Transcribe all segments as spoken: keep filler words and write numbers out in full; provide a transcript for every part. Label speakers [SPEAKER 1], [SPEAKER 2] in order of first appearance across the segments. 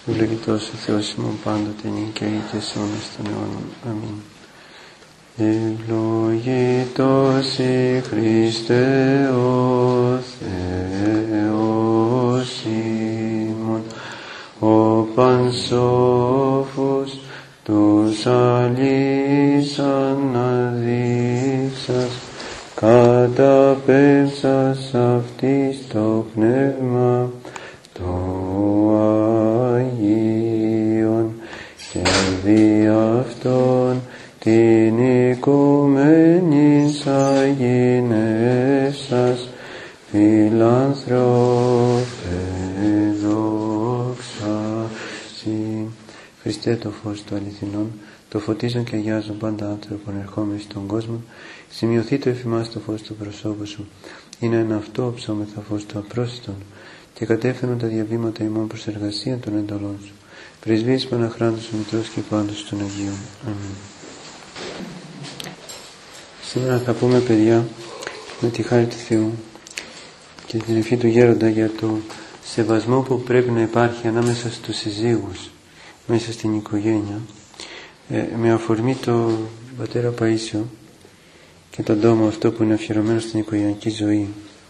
[SPEAKER 1] Ευλογητός ο Θεός ημών πάντοτε νυν και αεί και σε αιώνας των αιώνων. Αμήν. Ευλογητός η Χριστέ ο Θεός ημών, ο πανσόφος τους αλείς αναδείξας, καταπέμψας αυτής το πνεύμα το Αγίον και δι' αυτόν την οικουμένης αγινεύσας φιλανθρώπε δόξα Συ. Χριστέ το φως του αληθινών, το φωτίζουν και αγιάζουν πάντα άνθρωπον ερχόμενοι στον κόσμο, σημειωθεί το εφημάς το φως του προσώπου σου, είναι ένα αυτό ψώμεθα φως του απρόσιτον, και κατέφεραν τα διαβήματα ημών προς εργασία των εντολών σου. Πρεσβείες Παναχράντους ο Μητρός και πάντως των Αγίων. Αμήν. Σήμερα θα πούμε, παιδιά, με τη χάρη του Θεού και την ευχή του Γέροντα για το σεβασμό που πρέπει να υπάρχει ανάμεσα στους συζύγους, μέσα στην οικογένεια, ε, με αφορμή το πατέρα Παΐσιο και τον τόμο αυτό που είναι αφιερωμένο στην οικογενειακή ζωή.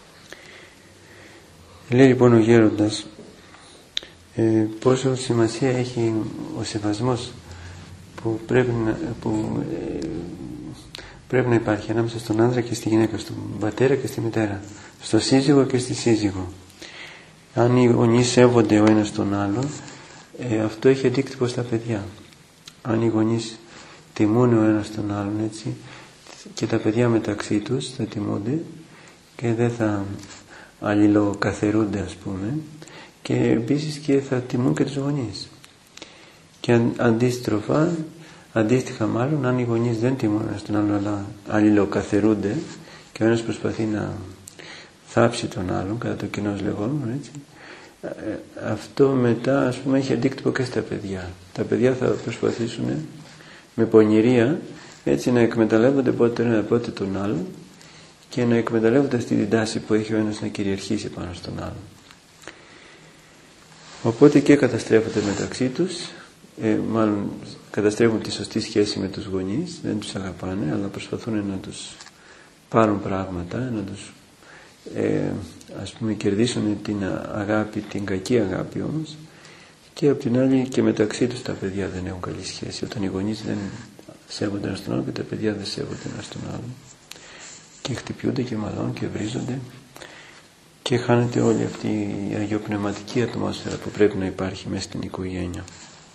[SPEAKER 1] Λέει λοιπόν ο Γέροντας ε, πόσο σημασία έχει ο σεβασμός που πρέπει να, που, ε, πρέπει να υπάρχει ανάμεσα στον άντρα και στη γυναίκα, στον πατέρα και στη μητέρα, στο σύζυγο και στη σύζυγο. Αν οι γονείς σέβονται ο ένας τον άλλον, ε, αυτό έχει αντίκτυπο στα παιδιά. Αν οι γονείς τιμούν ο ένας τον άλλον, έτσι, και τα παιδιά μεταξύ τους θα τιμούνται και δεν θα αλληλοκαθερούνται, ας πούμε, και επίσης και θα τιμούν και τους γονείς. Και αντίστροφα, αντίστοιχα μάλλον, αν οι γονείς δεν τιμούν ένας τον άλλον αλλά αλληλοκαθερούνται και ο ένας προσπαθεί να θάψει τον άλλον, κατά το κοινός λεγόμενο, έτσι, αυτό μετά, ας πούμε, έχει αντίκτυπο και στα παιδιά. Τα παιδιά θα προσπαθήσουν με πονηρία, έτσι, να εκμεταλλεύονται πότε τον ένα πότε τον άλλον και να εκμεταλλεύονται αυτή την τάση που έχει ο ένας να κυριαρχήσει πάνω στον άλλον. Οπότε και καταστρέφονται μεταξύ τους, ε, μάλλον καταστρέφουν τη σωστή σχέση με τους γονείς, δεν τους αγαπάνε, αλλά προσπαθούν να τους πάρουν πράγματα, να τους ε, ας πούμε κερδίσουν την αγάπη, την κακή αγάπη όμως, και απ' την άλλη και μεταξύ τους τα παιδιά δεν έχουν καλή σχέση, όταν οι γονείς δεν σέβονται ένας τον άλλον και τα παιδιά δεν σέβονται ένας τον άλλον, και χτυπιούνται και μαλώνουν και βρίζονται και χάνεται όλη αυτή η αγιοπνευματική ατμόσφαιρα που πρέπει να υπάρχει μέσα στην οικογένεια.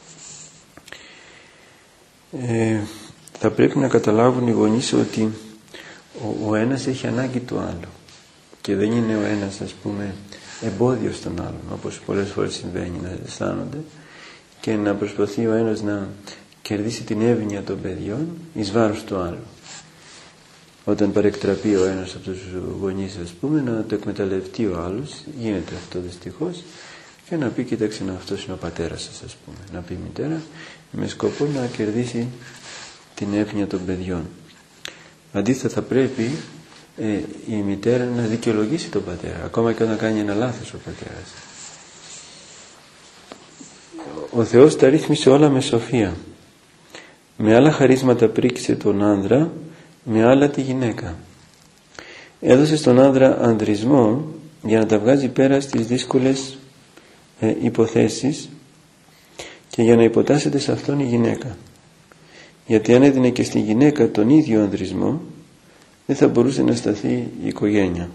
[SPEAKER 1] Ε, θα πρέπει να καταλάβουν οι γονείς ότι ο, ο ένας έχει ανάγκη του άλλου και δεν είναι ο ένας, ας πούμε, εμπόδιο στον άλλον, όπως πολλές φορές συμβαίνει, να αισθάνονται και να προσπαθεί ο ένας να κερδίσει την εύνοια των παιδιών εις βάρος του άλλου. Όταν παρεκτραπεί ο ένας από τους γονείς, ας πούμε, να το εκμεταλλευτεί ο άλλος, γίνεται αυτό δυστυχώς, και να πει, κοίταξε, να, αυτός είναι ο πατέρας σας, ας πούμε, να πει η μητέρα, με σκοπό να κερδίσει την εύνοια των παιδιών. Αντίθετα θα πρέπει ε, η μητέρα να δικαιολογήσει τον πατέρα, ακόμα και όταν κάνει ένα λάθος ο πατέρας. Ο Θεός τα ρύθμισε όλα με σοφία. Με άλλα χαρίσματα πρίξε τον άνδρα, με άλλα τη γυναίκα. Έδωσε στον άνδρα ανδρισμό για να τα βγάζει πέρα στις δύσκολες ε, υποθέσεις και για να υποτάσσεται σε αυτόν η γυναίκα. Γιατί αν έδινε και στη γυναίκα τον ίδιο ανδρισμό, δεν θα μπορούσε να σταθεί η οικογένεια.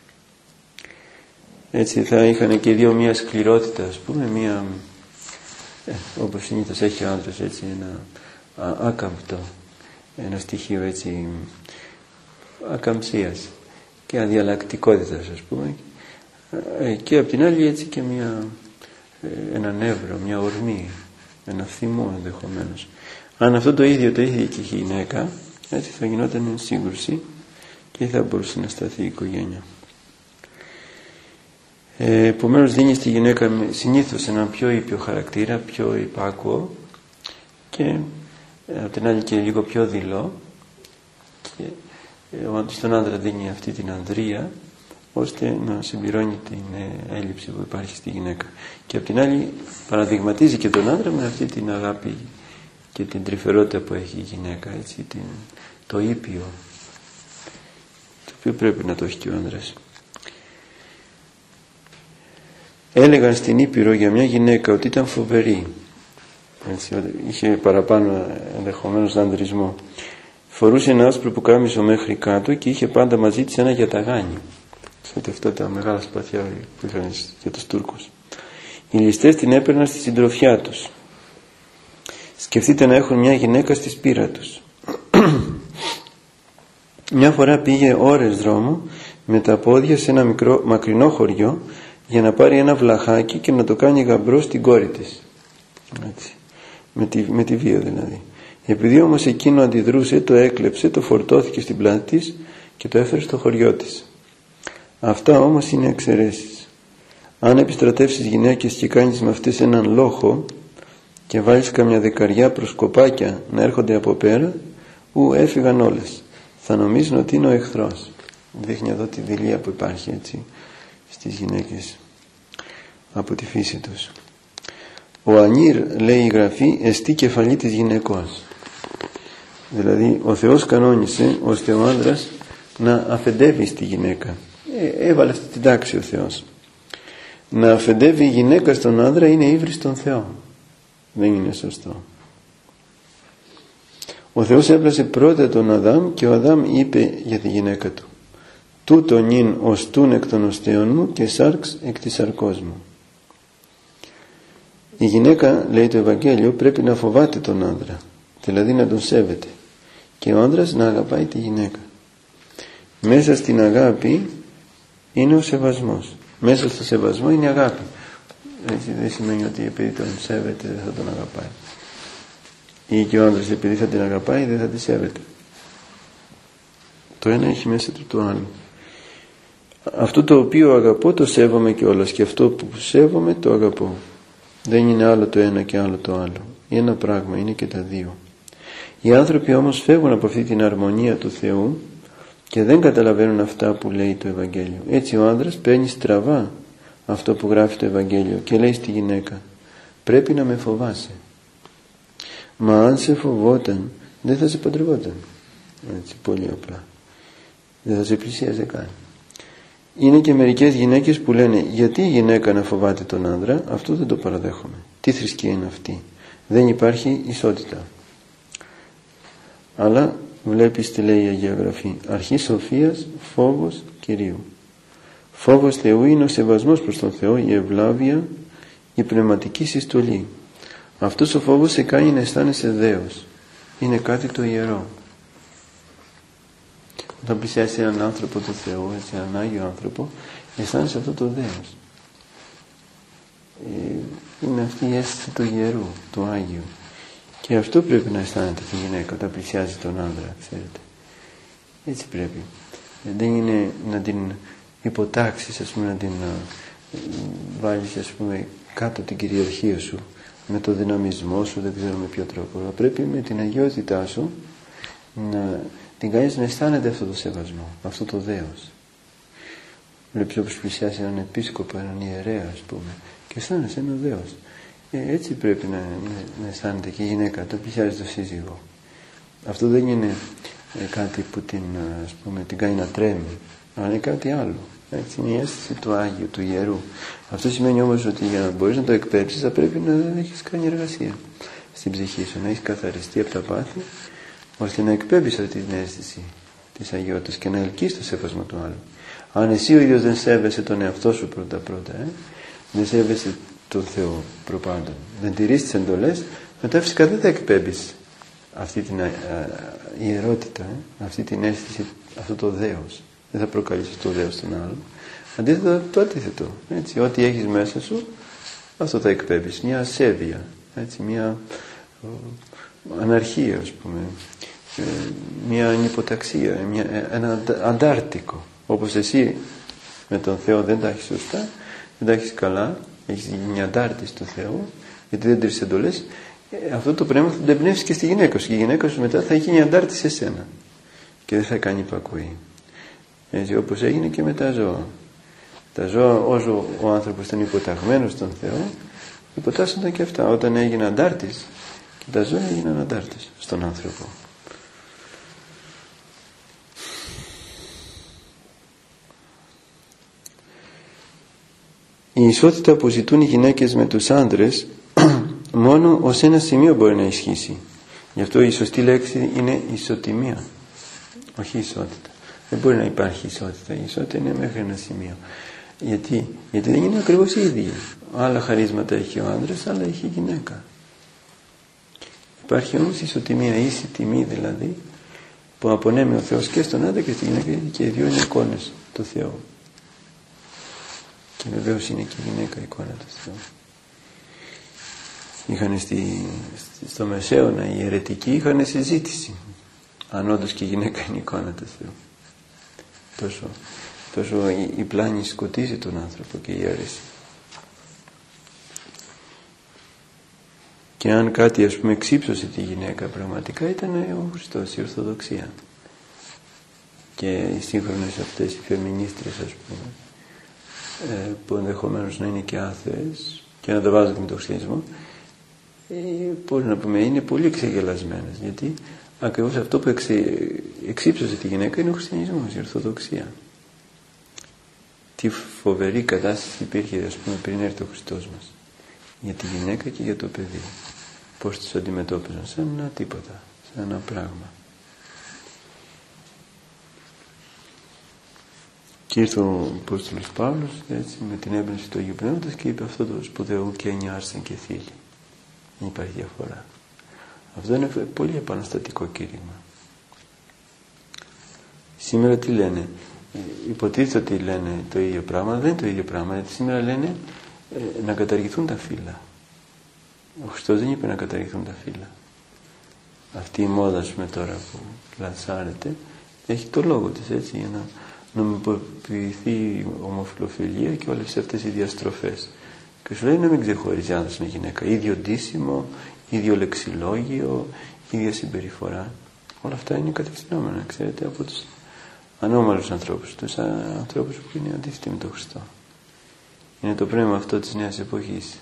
[SPEAKER 1] Έτσι θα είχαν και οι δύο μια σκληρότητα, ας πούμε, μια, ε, όπως συνήθως έχει ο άντρας, έτσι, ένα α, άκαμπτο, ένα στοιχείο, έτσι, ακαμψίας και αδιαλλακτικότητας, ας πούμε, ε, και απ' την άλλη, έτσι, και μια, ε, ένα νεύρο, μια ορμή, ένα θυμό ενδεχομένως. Αν αυτό το ίδιο το είχε και η γυναίκα, έτσι θα γινόταν σύγκρουση και θα μπορούσε να σταθεί η οικογένεια. Ε, επομένως δίνει στη γυναίκα συνήθως έναν πιο ήπιο χαρακτήρα, πιο υπάκουο, και ε, απ' την άλλη και λίγο πιο δειλό, και ε, στον άντρα δίνει αυτή την ανδρεία ώστε να συμπληρώνει την έλλειψη που υπάρχει στη γυναίκα. Και απ' την άλλη παραδειγματίζει και τον άντρα με αυτή την αγάπη και την τρυφερότητα που έχει η γυναίκα, έτσι, την, το ήπιο, το οποίο πρέπει να το έχει και ο άντρας. Έλεγαν στην Ήπειρο για μια γυναίκα ότι ήταν φοβερή, έτσι, είχε παραπάνω ενδεχομένως ανδρισμό. Φορούσε ένα άσπρο πουκάμισο μέχρι κάτω και είχε πάντα μαζί της ένα γιαταγάνι. Ξέρετε αυτά τα μεγάλα σπαθιά που είχαν για τους Τούρκους. Οι ληστές την έπαιρναν στη συντροφιά τους. Σκεφτείτε να έχουν μια γυναίκα στη σπήρα τους. Μια φορά πήγε ώρες δρόμο με τα πόδια σε ένα μικρό, μακρινό χωριό για να πάρει ένα βλαχάκι και να το κάνει γαμπρό στην κόρη της. Έτσι. Με τη, με τη βία δηλαδή. Επειδή όμως εκείνο αντιδρούσε, το έκλεψε, το φορτώθηκε στην πλάτη της και το έφερε στο χωριό της. Αυτά όμως είναι εξαιρέσεις. Αν επιστρατεύσεις γυναίκες και κάνεις με αυτές έναν λόχο και βάλεις καμιά δεκαριά προσκοπάκια να έρχονται από πέρα, ου έφυγαν όλες. Θα νομίζουν ότι είναι ο εχθρός. Δείχνει εδώ τη δειλία που υπάρχει, έτσι, στις γυναίκες από τη φύση τους. Ο Ανήρ, λέει η Γραφή, εστί κεφαλή της γυναικός. Δηλαδή ο Θεός κανόνισε ώστε ο άντρας να αφεντεύει στη γυναίκα. Ε, έβαλε αυτή την τάξη ο Θεός. Να αφεντεύει η γυναίκα στον άντρα είναι ύβρι στον Θεό. Δεν είναι σωστό. Ο Θεός έπλασε πρώτα τον Αδάμ και ο Αδάμ είπε για τη γυναίκα του: τούτον ειν οστούν εκ των οστέων μου και σάρξ εκ της σαρκός μου. Η γυναίκα, λέει το Ευαγγέλιο, πρέπει να φοβάται τον άντρα, δηλαδή να τον σέβεται, και ο άντρας να αγαπάει τη γυναίκα. Μέσα στην αγάπη είναι ο σεβασμός. Μέσα στο σεβασμό είναι η αγάπη. Έτσι δεν σημαίνει ότι επειδή τον σέβεται δεν θα τον αγαπάει, ή και ο άντρας επειδή θα την αγαπάει δεν θα τη σέβεται. Το ένα έχει μέσα του το άλλο. Αυτό το οποίο αγαπώ το σέβομαι κιόλας, και αυτό που σέβομαι το αγαπώ. Δεν είναι άλλο το ένα και άλλο το άλλο. Είναι ένα πράγμα, είναι και τα δύο. Οι άνθρωποι όμως φεύγουν από αυτή την αρμονία του Θεού και δεν καταλαβαίνουν αυτά που λέει το Ευαγγέλιο. Έτσι ο άντρας παίρνει στραβά αυτό που γράφει το Ευαγγέλιο και λέει στη γυναίκα: πρέπει να με φοβάσαι. Μα αν σε φοβόταν δεν θα σε παντρευόταν. Έτσι, πολύ απλά. Δεν θα σε πλησίαζε καν. Είναι και μερικές γυναίκες που λένε: γιατί η γυναίκα να φοβάται τον άντρα? Αυτό δεν το παραδέχομαι. Τι θρησκεία είναι αυτή? Δεν υπάρχει ισότητα. Αλλά βλέπεις τι λέει η Αγία Γραφή: αρχή σοφίας, φόβος Κυρίου. Φόβος Θεού είναι ο σεβασμός προς τον Θεό, η ευλάβεια, η πνευματική συστολή. Αυτός ο φόβος σε κάνει να αισθάνεσαι δέος. Είναι κάτι το ιερό. Όταν πλησιάσεις έναν άνθρωπο του Θεού, έτσι, έναν Άγιο άνθρωπο, αισθάνεσαι αυτό το δέος. Είναι αυτή η αίσθηση του ιερού, του Άγιου. Και αυτό πρέπει να αισθάνεται τη γυναίκα όταν πλησιάζει τον άντρα, ξέρετε. Έτσι πρέπει. Δεν είναι να την υποτάξεις, ας πούμε, να την βάλεις, ας πούμε, κάτω την κυριαρχία σου, με το δυναμισμό σου, δεν ξέρω με ποιο τρόπο. Αλλά πρέπει με την αγιότητά σου να την κάνεις να αισθάνεται αυτό το σεβασμό, αυτό το δέος. Βλέπεις όπως πλησιάσει έναν επίσκοπο, έναν ιερέα, ας πούμε, και αισθάνεσαι ένα δέος. Ε, έτσι πρέπει να, να, να αισθάνεται και η γυναίκα όταν πλησιάζει το σύζυγο. Αυτό δεν είναι ε, κάτι που την, ας πούμε, την κάνει να τρέμει, αλλά είναι κάτι άλλο. Έτσι, είναι η αίσθηση του Άγιου, του Ιερού. Αυτό σημαίνει όμως ότι για να μπορείς να το εκπέμψεις θα πρέπει να έχεις κάνει εργασία στην ψυχή σου, να έχεις καθαριστεί από τα πάθη, ώστε να εκπέμπεις αυτή την αίσθηση της αγιότητας και να ελκύεις το σεβασμό του άλλου. Αν εσύ ο ίδιος δεν σέβεσαι τον εαυτό σου πρώτα πρώτα, ε, δεν σέβεσαι τον Θεό προπάντων, δεν τηρείς τις εντολές, μετά φυσικά δεν θα εκπέμπεις αυτή την α, α, ιερότητα, ε, αυτή την αίσθηση, αυτό το δέος. Δεν θα προκαλείς το δέος στον άλλον. Αντίθετα το αντίθετο. Έτσι, ό,τι έχεις μέσα σου, αυτό θα εκπέμπεις. Μια ασέβεια, έτσι, μια ο, αναρχία, ας πούμε, ε, μια ανυποταξία, μια, ένα αντάρτικο. Όπως εσύ με τον Θεό δεν τα έχεις σωστά, δεν τα έχεις καλά, έχεις γίνει αντάρτης του Θεού, γιατί δεν τηρείς εντολές, ε, αυτό το πνεύμα θα το εμπνεύσεις και στη γυναίκα σου. Και η γυναίκα σου μετά θα γίνει αντάρτης σε σένα και δεν θα κάνει υπακοή. Έτσι, όπως έγινε και με τα ζώα. Τα ζώα, όσο ο άνθρωπος ήταν υποταγμένος στον Θεό, υποτάσσονταν και αυτά. Όταν έγινε αντάρτης, και τα ζώα έγιναν αντάρτες στον άνθρωπο. Η ισότητα που ζητούν οι γυναίκες με τους άντρες μόνο ως ένα σημείο μπορεί να ισχύσει. Γι' αυτό η σωστή λέξη είναι ισοτιμία, όχι ισότητα. Δεν μπορεί να υπάρχει ισότητα. Η ισότητα είναι μέχρι ένα σημείο. Γιατί, Γιατί δεν είναι ακριβώς οι ίδιοι. Άλλα χαρίσματα έχει ο άντρας, άλλα έχει η γυναίκα. Υπάρχει όμως ισοτιμία, ίση τιμή δηλαδή, που απονέμει ο Θεός και στον άντρα και στη γυναίκα, και οι δύο είναι εικόνες του Θεού. Και βεβαίως είναι και η γυναίκα εικόνα του Θεού. Είχαν στη, στο Μεσαίωνα οι αιρετικοί είχαν συζήτηση αν όντως και η γυναίκα είναι εικόνα του Θεού. Τόσο, τόσο η, η πλάνη σκοτίζει τον άνθρωπο και η αίρεση. Και αν κάτι, ας πούμε, εξύψωσε τη γυναίκα πραγματικά, ήταν ο Χριστός, η Ορθοδοξία. Και οι σύγχρονες αυτές οι φεμινίστρες, ας πούμε, ε, που ενδεχομένως να είναι και άθεες και να τα βάζουν και με τον χριστιανισμό, ε, πώς να πούμε, είναι πολύ εξεγελασμένες. Γιατί ακριβώς αυτό που εξε, εξύψωσε τη γυναίκα είναι ο χριστιανισμός, η Ορθοδοξία. Τι φοβερή κατάσταση υπήρχε, ας πούμε, πριν έρθει ο Χριστός μας, για τη γυναίκα και για το παιδί. Πώς τους αντιμετώπιζαν, σαν ένα τίποτα, σαν ένα πράγμα. Και ήρθε ο Απόστολος Παύλος, έτσι, με την έμπνευση του Αγίου Πνεύματος, και είπε αυτό το σπουδαίο «και ενιάρσεν και θύλη». Δεν υπάρχει διαφορά. Αυτό είναι πολύ επαναστατικό κήρυγμα. Σήμερα τι λένε? Υποτίθεται ότι λένε το ίδιο πράγμα. Δεν είναι το ίδιο πράγμα, γιατί σήμερα λένε ε, να καταργηθούν τα φύλλα. Ο Χριστός δεν είπε να καταργηθούν τα φύλλα. Αυτή η μόδα, ας πούμε, τώρα που λανσάρεται, έχει το λόγο της, έτσι, για να νομιμοποιηθεί η ομοφυλοφιλία και όλες αυτές οι διαστροφές. Και σου λέει να μην ξεχωρίζει άντρας με γυναίκα. Ίδιο ντύσιμο, ίδιο λεξιλόγιο, ίδια συμπεριφορά. Όλα αυτά είναι κατευθυνόμενα, ξέρετε, από τους ανώμαλους ανθρώπους, τους ανθρώπους που είναι αντίθετοι με τον Χριστό. Είναι το πνεύμα αυτό της νέας εποχής.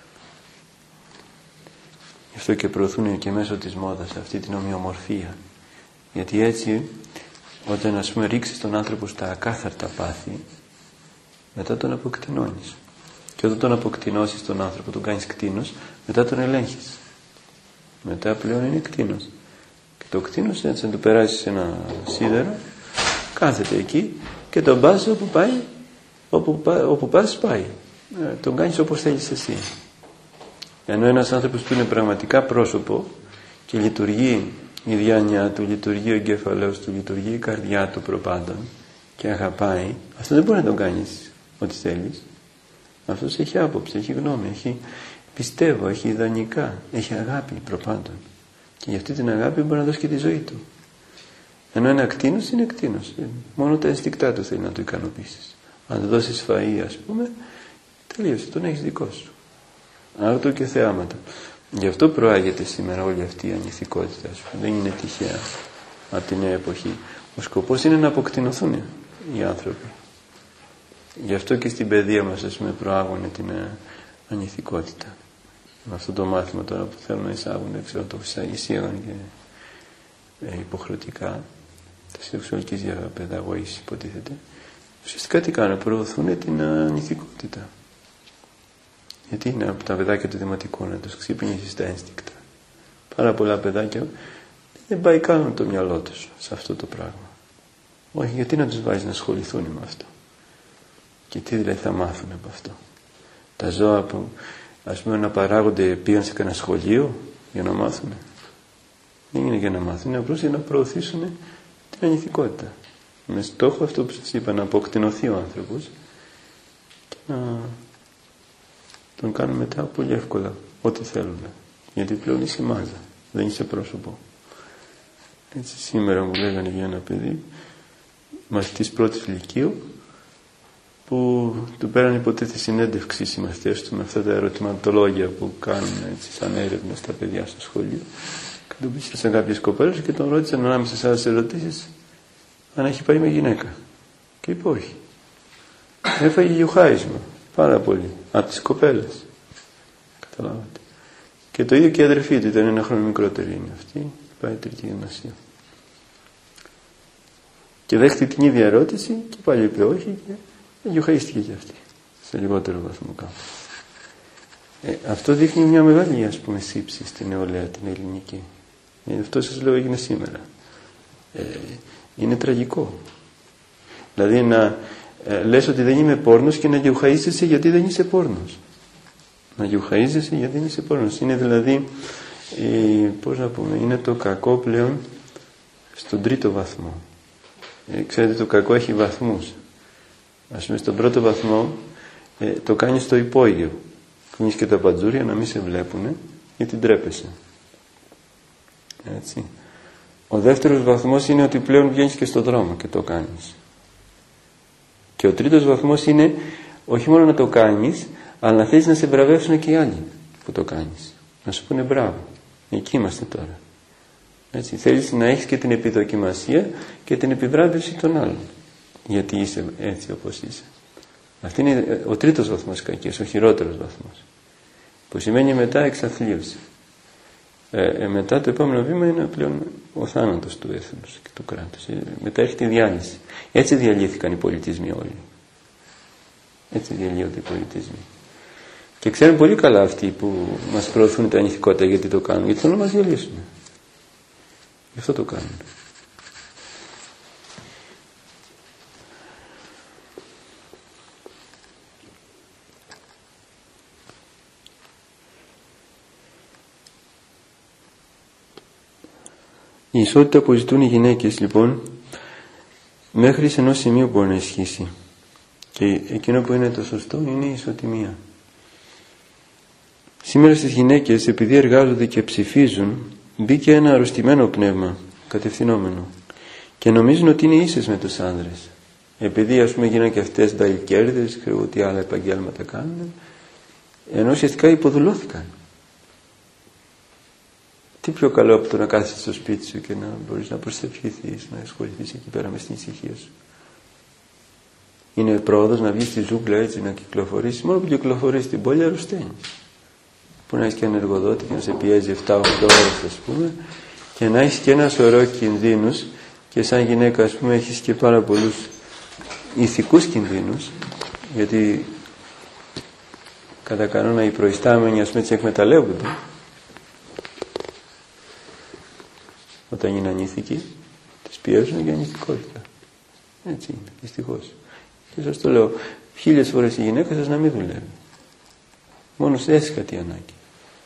[SPEAKER 1] Γι' αυτό και προωθούν και μέσω της μόδας αυτή την ομοιομορφία. Γιατί έτσι, όταν, ας πούμε, ρίξεις τον άνθρωπο στα ακάθαρτα πάθη, μετά τον αποκτηνώνεις. Και όταν τον αποκτηνώσεις τον άνθρωπο, τον κάνεις κτήνος, μετά τον ελέγχεις. Μετά πλέον είναι κτήνος. Και το κτήνος, έτσι, να το περάσεις σε ένα σίδερο, κάθεται εκεί και τον πας όπου πάει, όπου, όπου πας πάει. Ε, τον κάνεις όπως θέλεις εσύ. Ενώ ένας άνθρωπος που είναι πραγματικά πρόσωπο και λειτουργεί η διάνοια του, λειτουργεί ο εγκέφαλός του, λειτουργεί η καρδιά του προπάντων και αγαπάει, αυτό δεν μπορεί να τον κάνεις ό,τι θέλεις. Αυτός έχει άποψη, έχει γνώμη, έχει πιστεύω, έχει ιδανικά, έχει αγάπη προπάντων. Και για αυτή την αγάπη μπορεί να δώσει και τη ζωή του. Ενώ ένα κτήνος είναι κτήνος. Μόνο τα ενστικτά του θέλει να του ικανοποιήσεις. Αν του δώσεις φαΐ, ας πούμε, τελείωσε, τον έχεις δικό σου. Άρτο και θεάματα. Γι' αυτό προάγεται σήμερα όλη αυτή η ανηθικότητα. Δεν είναι τυχαία από τη νέα εποχή. Ο σκοπός είναι να αποκτηνωθούν οι άνθρωποι. Γι' αυτό και στην παιδεία μας, ας πούμε, προάγουν την ανηθικότητα. Με αυτό το μάθημα τώρα που θέλουν να εισάγουν, δεν ξέρω, το εισήγαν και ε, υποχρεωτικά της σεξουαλικής διαπαιδαγωγής, υποτίθεται. Ουσιαστικά τι κάνουν? Προωθούν την ανηθικότητα. Γιατί είναι από τα παιδάκια του δημοτικού να τους ξυπνήσεις τα ένστικτα. Πάρα πολλά παιδάκια δεν πάει καν το μυαλό τους σε αυτό το πράγμα. Όχι, γιατί να τους βάζεις να ασχοληθούν με αυτό? Και τι δηλαδή θα μάθουν από αυτό? Τα ζώα που, ας πούμε, να παράγονται πήγαν σε κανένα σχολείο για να μάθουν? Δεν είναι για να μάθουν, είναι απλώς για να προωθήσουν την ανηθικότητα. Με στόχο αυτό που σας είπα, να αποκτηνωθεί ο άνθρωπος και να τον κάνουν μετά πολύ εύκολα ό,τι θέλουν. Γιατί πλέον είσαι μάζα, δεν είσαι πρόσωπο. Έτσι, σήμερα μου λέγανε για ένα παιδί μαθητής πρώτης λυκείου που του πέραν υποτίθεται συνέντευξη οι μαθητές του με αυτά τα ερωτηματολόγια που κάνουν, έτσι, σαν έρευνα στα παιδιά στο σχολείο, και τον πίστεψαν κάποιες κοπέλες και τον ρώτησαν ανάμεσα σε άλλες ερωτήσεις αν έχει πάει με γυναίκα, και είπε όχι. Έφαγε γιουχάρισμα πάρα πολύ από τις κοπέλες. Καταλάβατε. Και το ίδιο και η αδερφή του, ήταν ένα χρόνο μικρότερη είναι αυτή, πάει τρίτη γυμνασία. Και δέχτηκε την ίδια ερώτηση και πάλι είπε όχι και γιουχαίστηκε και αυτή σε λιγότερο βαθμό κάπου. Ε, αυτό δείχνει μια μεγάλη, ας πούμε, σύψη στην νεολαία την ελληνική. Ε, αυτό σας λέω έγινε σήμερα. Ε, είναι τραγικό. Δηλαδή να ε, λες ότι δεν είμαι πόρνος και να γιουχαίζεσαι γιατί δεν είσαι πόρνος. Να γιουχαίζεσαι γιατί δεν είσαι πόρνος. Είναι δηλαδή, ε, πώς να πούμε, είναι το κακό πλέον στον τρίτο βαθμό. Ε, ξέρετε, το κακό έχει βαθμούς. Ας πούμε, στον πρώτο βαθμό ε, το κάνεις στο υπόγειο. Κλείνεις και τα παντζούρια να μην σε βλέπουνε γιατί ντρέπεσαι. Έτσι. Ο δεύτερος βαθμός είναι ότι πλέον βγαίνεις και στον δρόμο και το κάνεις. Και ο τρίτος βαθμός είναι όχι μόνο να το κάνεις, αλλά να θέλεις να σε μπραβεύσουν και οι άλλοι που το κάνεις. Να σου πούνε μπράβο. Εκεί είμαστε τώρα. Έτσι. Θέλεις να έχεις και την επιδοκιμασία και την επιβράβευση των άλλων. Γιατί είσαι έτσι όπως είσαι. Αυτή είναι ο τρίτος βαθμός κακίας, ο χειρότερος βαθμός. Που σημαίνει μετά εξαθλίωση. Ε, ε, μετά το επόμενο βήμα είναι πλέον ο θάνατος του έθνους και του κράτους. Ε, μετά έχει τη διάλυση. Έτσι διαλύθηκαν οι πολιτισμοί όλοι. Έτσι διαλύονται οι πολιτισμοί. Και ξέρουν πολύ καλά αυτοί που μας προωθούν την ανηθικότητα γιατί το κάνουν. Γιατί θέλουν να μας διαλύσουν. Γι' αυτό το κάνουν. Η ισότητα που ζητούν οι γυναίκες λοιπόν μέχρι σε ενός σημείου μπορεί να ισχύσει. Και εκείνο που είναι το σωστό είναι η ισοτιμία. Σήμερα στις γυναίκες, επειδή εργάζονται και ψηφίζουν, μπήκε ένα αρρωστημένο πνεύμα, κατευθυνόμενο. Και νομίζουν ότι είναι ίσες με τους άνδρες. Επειδή ας πούμε γίνανε και αυτές νταλικέρδες, ξέρω ότι άλλα επαγγέλματα κάνουν, ενώ ουσιαστικά υποδουλώθηκαν. Τι πιο καλό από το να κάθεσαι στο σπίτι σου και να μπορείς να προσευχηθείς, να ασχοληθείς εκεί πέρα με την ησυχία σου. Είναι πρόοδος να βγεις στη ζούγκλα έτσι, να κυκλοφορήσεις. Μόνο που κυκλοφορείς στην πόλη αρρωσταίνεις. Που να έχεις και έναν εργοδότη και να σε πιέζει εφτά οκτώ ώρες ας πούμε, και να έχεις και ένα σωρό κινδύνους, και σαν γυναίκα ας πούμε έχεις και πάρα πολλούς ηθικούς κινδύνους, γιατί κατά κανόνα οι προϊστάμενοι ας πούμε έτσι εκμεταλλεύονται όταν είναι ανήθικοι, τις πιέζουν για ανηθικότητα. Έτσι είναι, δυστυχώς. Και σας το λέω, χίλιες φορές η γυναίκα σας να μην δουλεύει. Μόνο σε έχεις κάτι ανάγκη.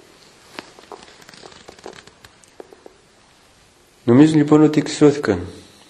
[SPEAKER 1] Νομίζω λοιπόν ότι εξισώθηκαν.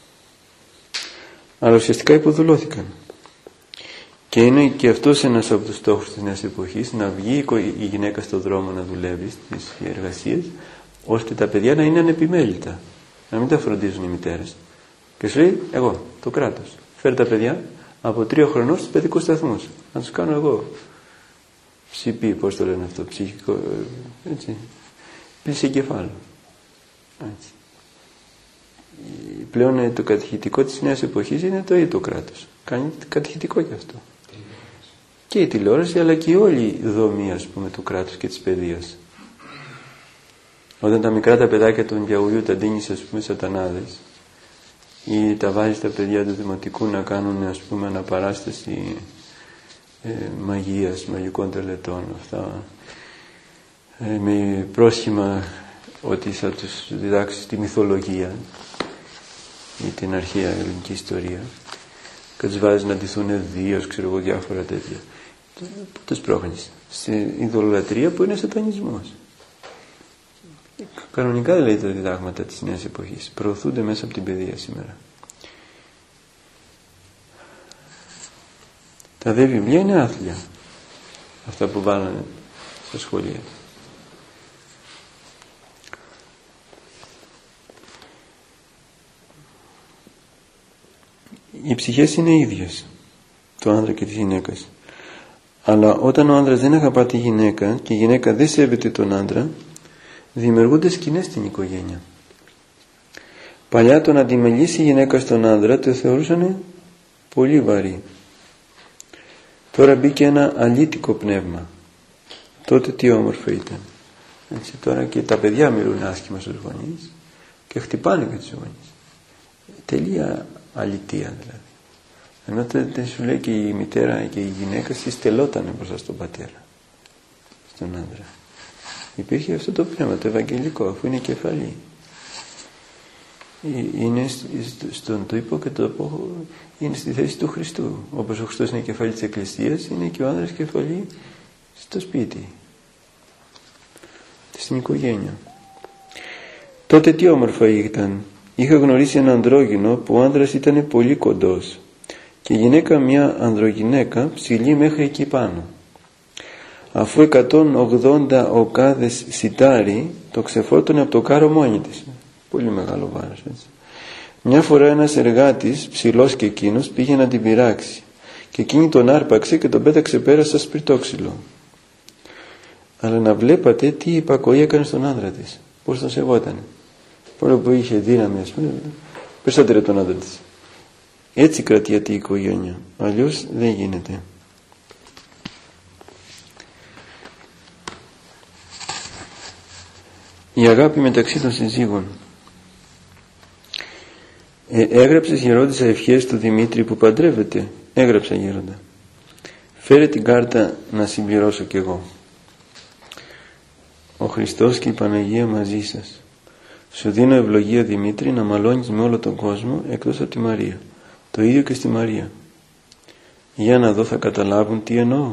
[SPEAKER 1] Αλλά ουσιαστικά υποδουλώθηκαν. Και είναι και αυτός ένας από τους στόχους της νέας εποχής, να βγει η γυναίκα στον δρόμο να δουλεύει στις εργασίες, ώστε τα παιδιά να είναι ανεπιμέλητα. Να μην τα φροντίζουν οι μητέρες. Και σου λέει, εγώ, το κράτος, φέρει τα παιδιά από τρία χρονών στους παιδικούς σταθμούς. Να τους κάνω εγώ. Ψηπί, πώς το λένε αυτό, ψυχικό, έτσι. Πλήση κεφάλου. Έτσι. Πλέον το κατηχητικό της νέας εποχής είναι το ίδιο το κράτος. Κάνει κατηχητικό γι' αυτό. Και η τηλεόραση, αλλά και όλη η δομή, ας πούμε, του κράτους και της παιδείας. Όταν τα μικρά τα παιδάκια του διαγωγείου τα δίνεις, ας πούμε, σατανάδες, ή τα βάζεις τα παιδιά του δημοτικού να κάνουν, ας πούμε, αναπαράσταση ε, μαγείας, μαγικών τελετών, αυτά, ε, με πρόσχημα ότι θα τους διδάξεις τη μυθολογία ή την αρχαία ελληνική ιστορία, και τους βάζεις να ντυθούν δίος, ξέρω εγώ, διάφορα τέτοια. Πού τους πρόχνεις? Στην ειδωλολατρία που είναι σατανισμός. Κανονικά δηλαδή τα διδάγματα της νέας εποχής προωθούνται μέσα από την παιδεία σήμερα. Τα δε βιβλία είναι άθλια, αυτά που βάλανε στα σχολεία. Οι ψυχές είναι ίδιες, το άνδρα και της γυναίκας. Αλλά όταν ο άνδρας δεν αγαπά τη γυναίκα και η γυναίκα δεν σέβεται τον άνδρα, δημιουργούνται σκηνές στην οικογένεια. Παλιά το να αντιμελήσει η γυναίκα στον άνδρα το θεωρούσαν πολύ βαρύ. Τώρα μπήκε ένα αλήτικο πνεύμα. Τότε τι όμορφο ήταν. Έτσι, τώρα και τα παιδιά μιλούν άσχημα στους γονείς και χτυπάνε και τους γονείς. Τελεία αλητεία δηλαδή. Ενώ τότε σου λέει και η μητέρα και η γυναίκα συστελότανε μπροστά στον πατέρα, στον άντρα. Υπήρχε αυτό το πνεύμα, το ευαγγελικό, αφού είναι κεφαλή. Είναι στον τύπο και το από, είναι στη θέση του Χριστού. Όπως ο Χριστός είναι κεφαλή της Εκκλησίας, είναι και ο άνδρας κεφαλή στο σπίτι, στην οικογένεια. Τότε τι όμορφα ήταν. Είχα γνωρίσει έναν ανδρόγυνο που ο άνδρας ήταν πολύ κοντός και η γυναίκα μια ανδρογυναίκα ψηλή μέχρι εκεί πάνω. Αφού εκατόν ογδόντα οκάδες σιτάρι το ξεφόρτωνε από το κάρο μόνη της. Πολύ μεγάλο βάρος, έτσι. Μια φορά ένας εργάτης, ψηλός και εκείνος, πήγε να την πειράξει και εκείνη τον άρπαξε και τον πέταξε πέρα στο σπιρτόξυλο. Αλλά να βλέπατε τι υπακοή έκανε στον άντρα της, πώς τον σεβότανε. Παρόλο που είχε δύναμη, ας πούμε, περισσότερο τον άντρα της. Έτσι κρατιάται η οικογένεια, αλλιώς δεν γίνεται. Η αγάπη μεταξύ των συζύγων. Ε, έγραψες γερόντισσα ευχές του Δημήτρη που παντρεύεται. Έγραψα γέροντα. Φέρε την κάρτα να συμπληρώσω κι εγώ. Ο Χριστός και η Παναγία μαζί σας. Σου δίνω ευλογία Δημήτρη να μαλώνεις με όλο τον κόσμο εκτός από τη Μαρία. Το ίδιο και στη Μαρία. Για να δω, θα καταλάβουν τι εννοώ.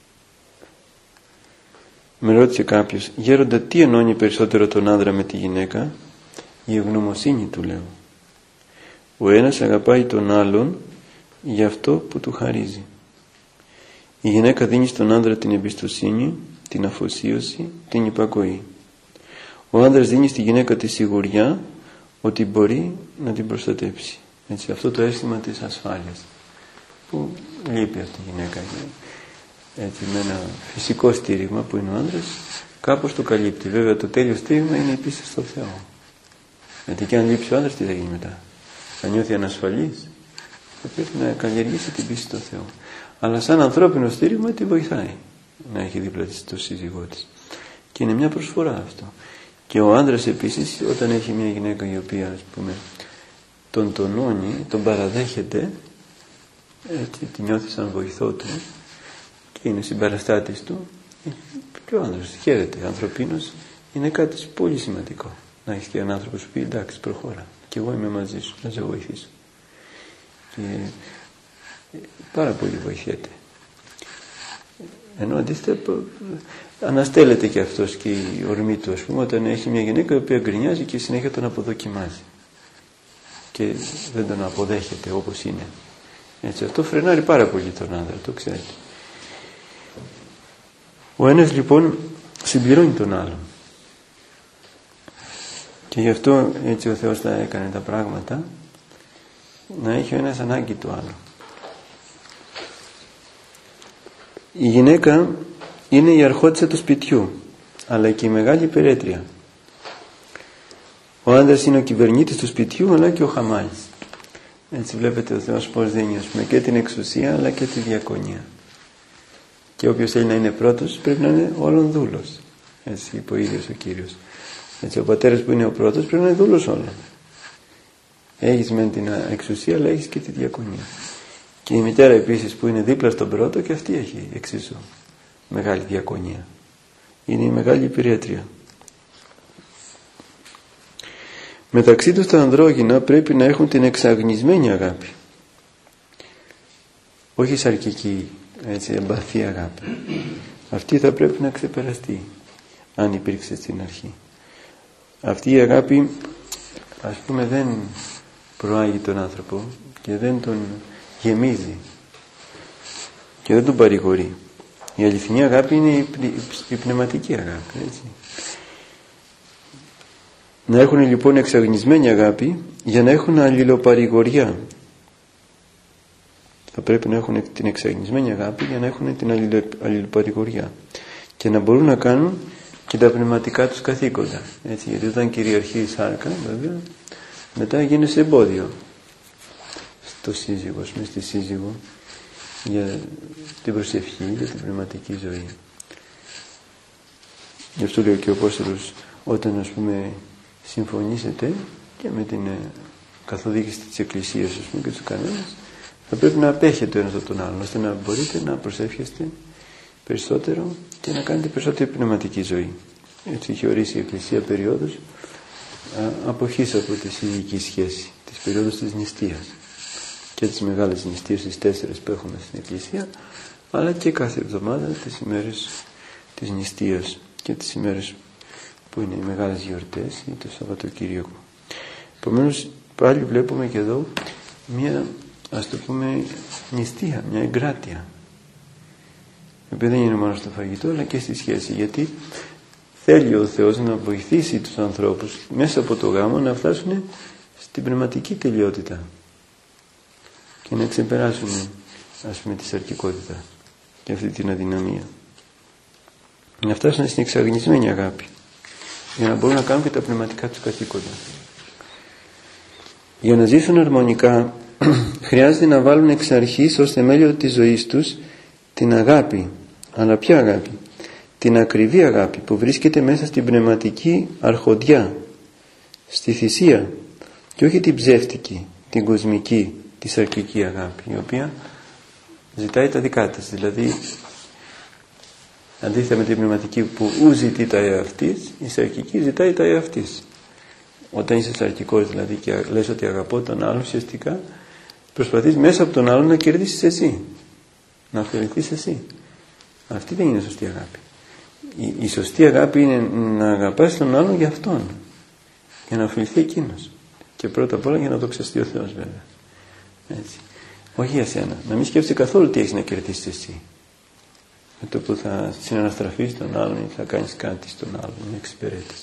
[SPEAKER 1] Με ρώτησε κάποιος, γέροντα, τι ενώνει περισσότερο τον άντρα με τη γυναίκα? Η ευγνωμοσύνη, του λέω. Ο ένας αγαπάει τον άλλον για αυτό που του χαρίζει. Η γυναίκα δίνει στον άντρα την εμπιστοσύνη, την αφοσίωση, την υπακοή. Ο άντρας δίνει στη γυναίκα τη σιγουριά ότι μπορεί να την προστατέψει. Έτσι, αυτό το αίσθημα της ασφάλειας που λείπει από τη γυναίκα. Έτσι, με ένα φυσικό στήριγμα που είναι ο άντρας, κάπως το καλύπτει. Βέβαια το τέλειο στήριγμα είναι η πίστη στο Θεό. Γιατί και αν λείψει ο άντρας, τι θα γίνει μετά? Θα νιώθει ανασφαλής. Θα πρέπει να καλλιεργήσει την πίστη στο Θεό. Αλλά σαν ανθρώπινο στήριγμα τη βοηθάει να έχει δίπλα της το σύζυγό της. Και είναι μια προσφορά αυτό. Και ο άντρας επίσης, όταν έχει μια γυναίκα η οποία, ας πούμε, τον τονώνει, τον παραδέχεται, έτσι, τη νιώθει σαν βοηθό του και είναι συμπαραστάτης του, και ο άντρας χαίρεται. Ανθρωπίνος είναι κάτι πολύ σημαντικό. Να έχεις και έναν άνθρωπο που σου πει, εντάξει, προχώρα, και εγώ είμαι μαζί σου, να σε βοηθήσω. Και πάρα πολύ βοηθιέται. Ενώ αντίθετα αναστέλλεται και αυτός και η ορμή του, ας πούμε, όταν έχει μια γυναίκα η οποία γκρινιάζει και συνέχεια τον αποδοκιμάζει και δεν τον αποδέχεται όπως είναι. Έτσι, αυτό φρενάρει πάρα πολύ τον άντρα, το ξέρετε. Ο ένας λοιπόν συμπληρώνει τον άλλον και γι' αυτό έτσι ο Θεός τα έκανε τα πράγματα, να έχει ο ένας ανάγκη του άλλου. Η γυναίκα είναι η αρχόντισσα του σπιτιού, αλλά και η μεγάλη υπερέτρια. Ο άντρας είναι ο κυβερνήτης του σπιτιού, αλλά και ο χαμάλης. Έτσι βλέπετε ο Θεός πώς δίνει, ας πούμε, και την εξουσία αλλά και τη διακονία. Και όποιος θέλει να είναι πρώτος πρέπει να είναι όλων δούλος. Έτσι είπε ο ίδιος ο Κύριος. Έτσι ο πατέρας που είναι ο πρώτος πρέπει να είναι δούλος όλων. Έχεις μεν την εξουσία αλλά έχεις και τη διακονία. Και η μητέρα επίσης που είναι δίπλα στον πρώτο, και αυτή έχει εξίσου μεγάλη διακονία. Είναι η μεγάλη υπηρέτρια. Μεταξύ τους τα ανδρόγυνα πρέπει να έχουν την εξαγνισμένη αγάπη. Όχι σαρκική, έτσι, εμπαθή αγάπη. Αυτή θα πρέπει να ξεπεραστεί, αν υπήρξε στην αρχή. Αυτή η αγάπη, ας πούμε, δεν προάγει τον άνθρωπο και δεν τον γεμίζει και δεν τον παρηγορεί. Η αληθινή αγάπη είναι η, η πνευματική αγάπη, έτσι. Να έχουν λοιπόν εξαγνισμένη αγάπη για να έχουν αλληλοπαρηγοριά. Θα πρέπει να έχουν την εξαγνισμένη αγάπη για να έχουν την αλληλοπαρηγοριά και να μπορούν να κάνουν και τα πνευματικά τους καθήκοντα, έτσι, γιατί όταν κυριαρχεί η σάρκα, βέβαια, μετά γίνεσαι εμπόδιο στο σύζυγο, με στη σύζυγο, για την προσευχή, για την πνευματική ζωή. Γι' αυτό λέει και ο Απόστολος, όταν ας πούμε συμφωνήσετε και με την καθοδήγηση της Εκκλησίας ας πούμε, και τους κανόνες, θα πρέπει να απέχετε ο ένας από τον άλλον, ώστε να μπορείτε να προσεύχεστε περισσότερο και να κάνετε περισσότερη πνευματική ζωή. Έτσι έχει ορίσει η Εκκλησία περίοδους αποχής από τη συλλογική σχέση, τις περίοδους της νηστείας και τις μεγάλες νηστείες, τις τέσσερις που έχουμε στην Εκκλησία, αλλά και κάθε εβδομάδα τις ημέρες της νηστείας και τις ημέρες που είναι οι μεγάλες γιορτές ή το Σαββατοκύριακο. Επομένως πάλι βλέπουμε και εδώ μια, ας το πούμε, νηστεία, μια εγκράτεια, η οποία δεν είναι μόνο στο φαγητό αλλά και στη σχέση, γιατί θέλει ο Θεός να βοηθήσει τους ανθρώπους μέσα από το γάμο να φτάσουν στην πνευματική τελειότητα και να ξεπεράσουν ας πούμε τη σαρκικότητα και αυτή την αδυναμία, να φτάσουν στην εξαγνισμένη αγάπη για να μπορούν να κάνουν και τα πνευματικά τους καθήκοντα. Για να ζήσουν αρμονικά χρειάζεται να βάλουν εξ αρχής ως θεμέλιο της ζωής τους την αγάπη. Αλλά ποια αγάπη? Την ακριβή αγάπη που βρίσκεται μέσα στην πνευματική αρχοντιά, στη θυσία, και όχι την ψεύτικη, την κοσμική, τη σαρκική αγάπη, η οποία ζητάει τα δικά της. Δηλαδή αντίθετα με την πνευματική που ου ζητεί τα εαυτής, η σαρκική ζητάει τα εαυτής. Όταν είσαι σαρκικός δηλαδή και λες ότι αγαπώ τον άλλον, ουσιαστικά προσπαθείς μέσα από τον άλλον να κερδίσεις εσύ, να ωφεληθείς εσύ. Αυτή δεν είναι σωστή αγάπη. Η, η σωστή αγάπη είναι να αγαπάς τον άλλον για αυτόν, για να ωφεληθεί εκείνος, και πρώτα απ' όλα για να δοξαστεί ο Θεός βέβαια. Έτσι. Όχι για σένα. Να μην σκέφτεσαι καθόλου τι έχεις να κερδίσεις εσύ με το που θα συναναστραφείς τον άλλον ή θα κάνεις κάτι στον άλλον, μια εξυπηρέτηση.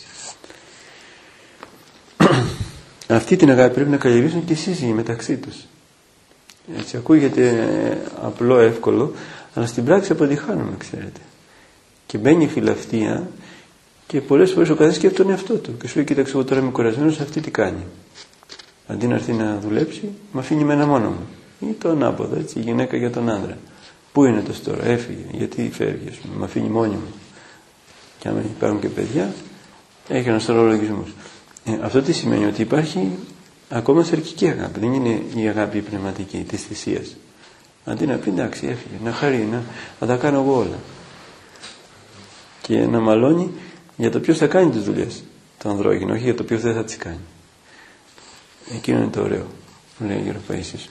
[SPEAKER 1] Αυτή την αγάπη πρέπει να καλλιεργήσουν και οι σύζυγοι μεταξύ τους. Έτσι ακούγεται απλό, εύκολο, αλλά στην πράξη αποτυχάνουμε, ξέρετε. Και μπαίνει η φιλαυτία και πολλές φορές ο καθένας σκέφτεται τον εαυτό του και σου λέει: κοίταξε, εγώ τώρα είμαι κουρασμένος, αυτή τι κάνει? Αντί να έρθει να δουλέψει, με αφήνει με ένα μόνο μου. Ή το ανάποδο, έτσι, η γυναίκα για τον άντρα. Πού είναι το τώρα, έφυγε, γιατί φεύγει, ας πούμε, με αφήνει μόνη μου. Και αν υπάρχουν και παιδιά, έχει ένα σωρό λογισμούς. Ε, αυτό τι σημαίνει? Ότι υπάρχει ακόμα σαρκική αγάπη, δεν είναι η αγάπη η πνευματική της θυσίας. Αντί να πει εντάξει, έφυγε, να χαρεί, να, να τα κάνω εγώ όλα. Και να μαλώνει για το ποιος θα κάνει τις δουλειές, το ανδρόγυνο, όχι για το ποιος δεν θα τις κάνει. Εκείνο είναι το ωραίο, λέει ο Γέρος Παΐσιος.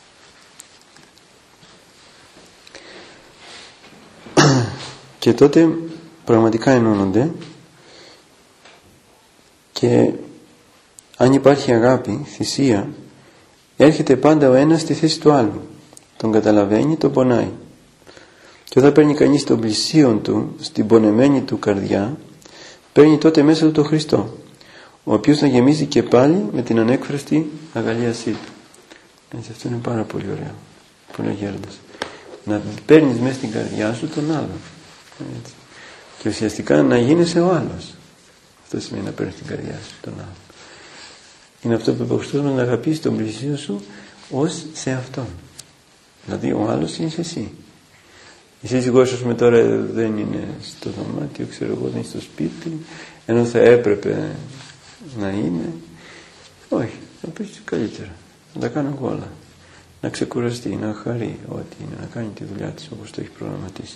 [SPEAKER 1] Και τότε πραγματικά ενώνονται, και αν υπάρχει αγάπη, θυσία, έρχεται πάντα ο ένας στη θέση του άλλου. Τον καταλαβαίνει, τον πονάει. Και όταν παίρνει κανείς τον πλησίον του στην πονεμένη του καρδιά, παίρνει τότε μέσα του τον Χριστό, ο οποίος θα γεμίζει και πάλι με την ανέκφραστη αγαλίασή του. Έτσι, αυτό είναι πάρα πολύ ωραίο, πολύ γέροντας. Να παίρνεις μέσα στην καρδιά σου τον άλλον. Έτσι. Και ουσιαστικά να γίνεσαι ο άλλος. Αυτό σημαίνει να παίρνεις την καρδιά σου τον άλλον. Είναι αυτό που είπε ο Χριστός μας, να αγαπήσεις τον πλησίον σου ως σε αυτόν. Δηλαδή ο άλλος είναι εσύ. Η σύζυγός σου τώρα δεν είναι στο δωμάτιο, ξέρω εγώ, δεν είναι στο σπίτι, ενώ θα έπρεπε να είναι. Όχι, θα πεις καλύτερα, να τα κάνω εγώ όλα. Να ξεκουραστεί, να χαρεί ό,τι είναι, να κάνει τη δουλειά της όπως το έχει προγραμματίσει.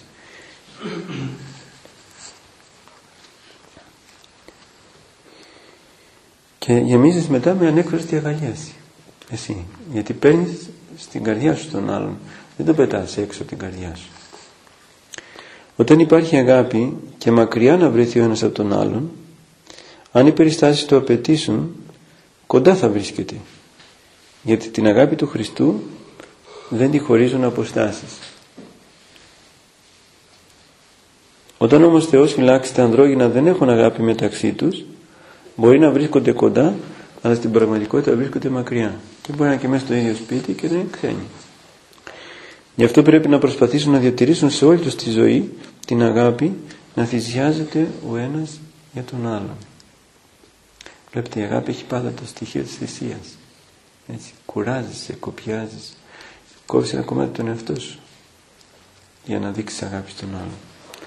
[SPEAKER 1] Και γεμίζεις μετά με ανέκφραστη αγαλίαση. Εσύ. Γιατί παίρνεις στην καρδιά σου τον άλλον. Δεν το πετάς έξω από την καρδιά σου. Όταν υπάρχει αγάπη και μακριά να βρεθεί ο ένας από τον άλλον, αν οι περιστάσεις το απαιτήσουν, κοντά θα βρίσκεται. Γιατί την αγάπη του Χριστού δεν τη χωρίζουν αποστάσεις. Όταν όμως Θεός φυλάξει τα ανδρόγυνα δεν έχουν αγάπη μεταξύ τους, μπορεί να βρίσκονται κοντά, αλλά στην πραγματικότητα βρίσκονται μακριά. Και μπορεί να είναι και μέσα στο ίδιο σπίτι και δεν είναι ξένοι. Γι' αυτό πρέπει να προσπαθήσουν να διατηρήσουν σε όλη τους τη ζωή την αγάπη, να θυσιάζεται ο ένας για τον άλλον. Βλέπετε, η αγάπη έχει πάντα το στοιχείο της θυσίας. Έτσι, κουράζεσαι, κοπιάζεις, κόβεις ένα κομμάτι τον εαυτό σου για να δείξεις αγάπη στον άλλον.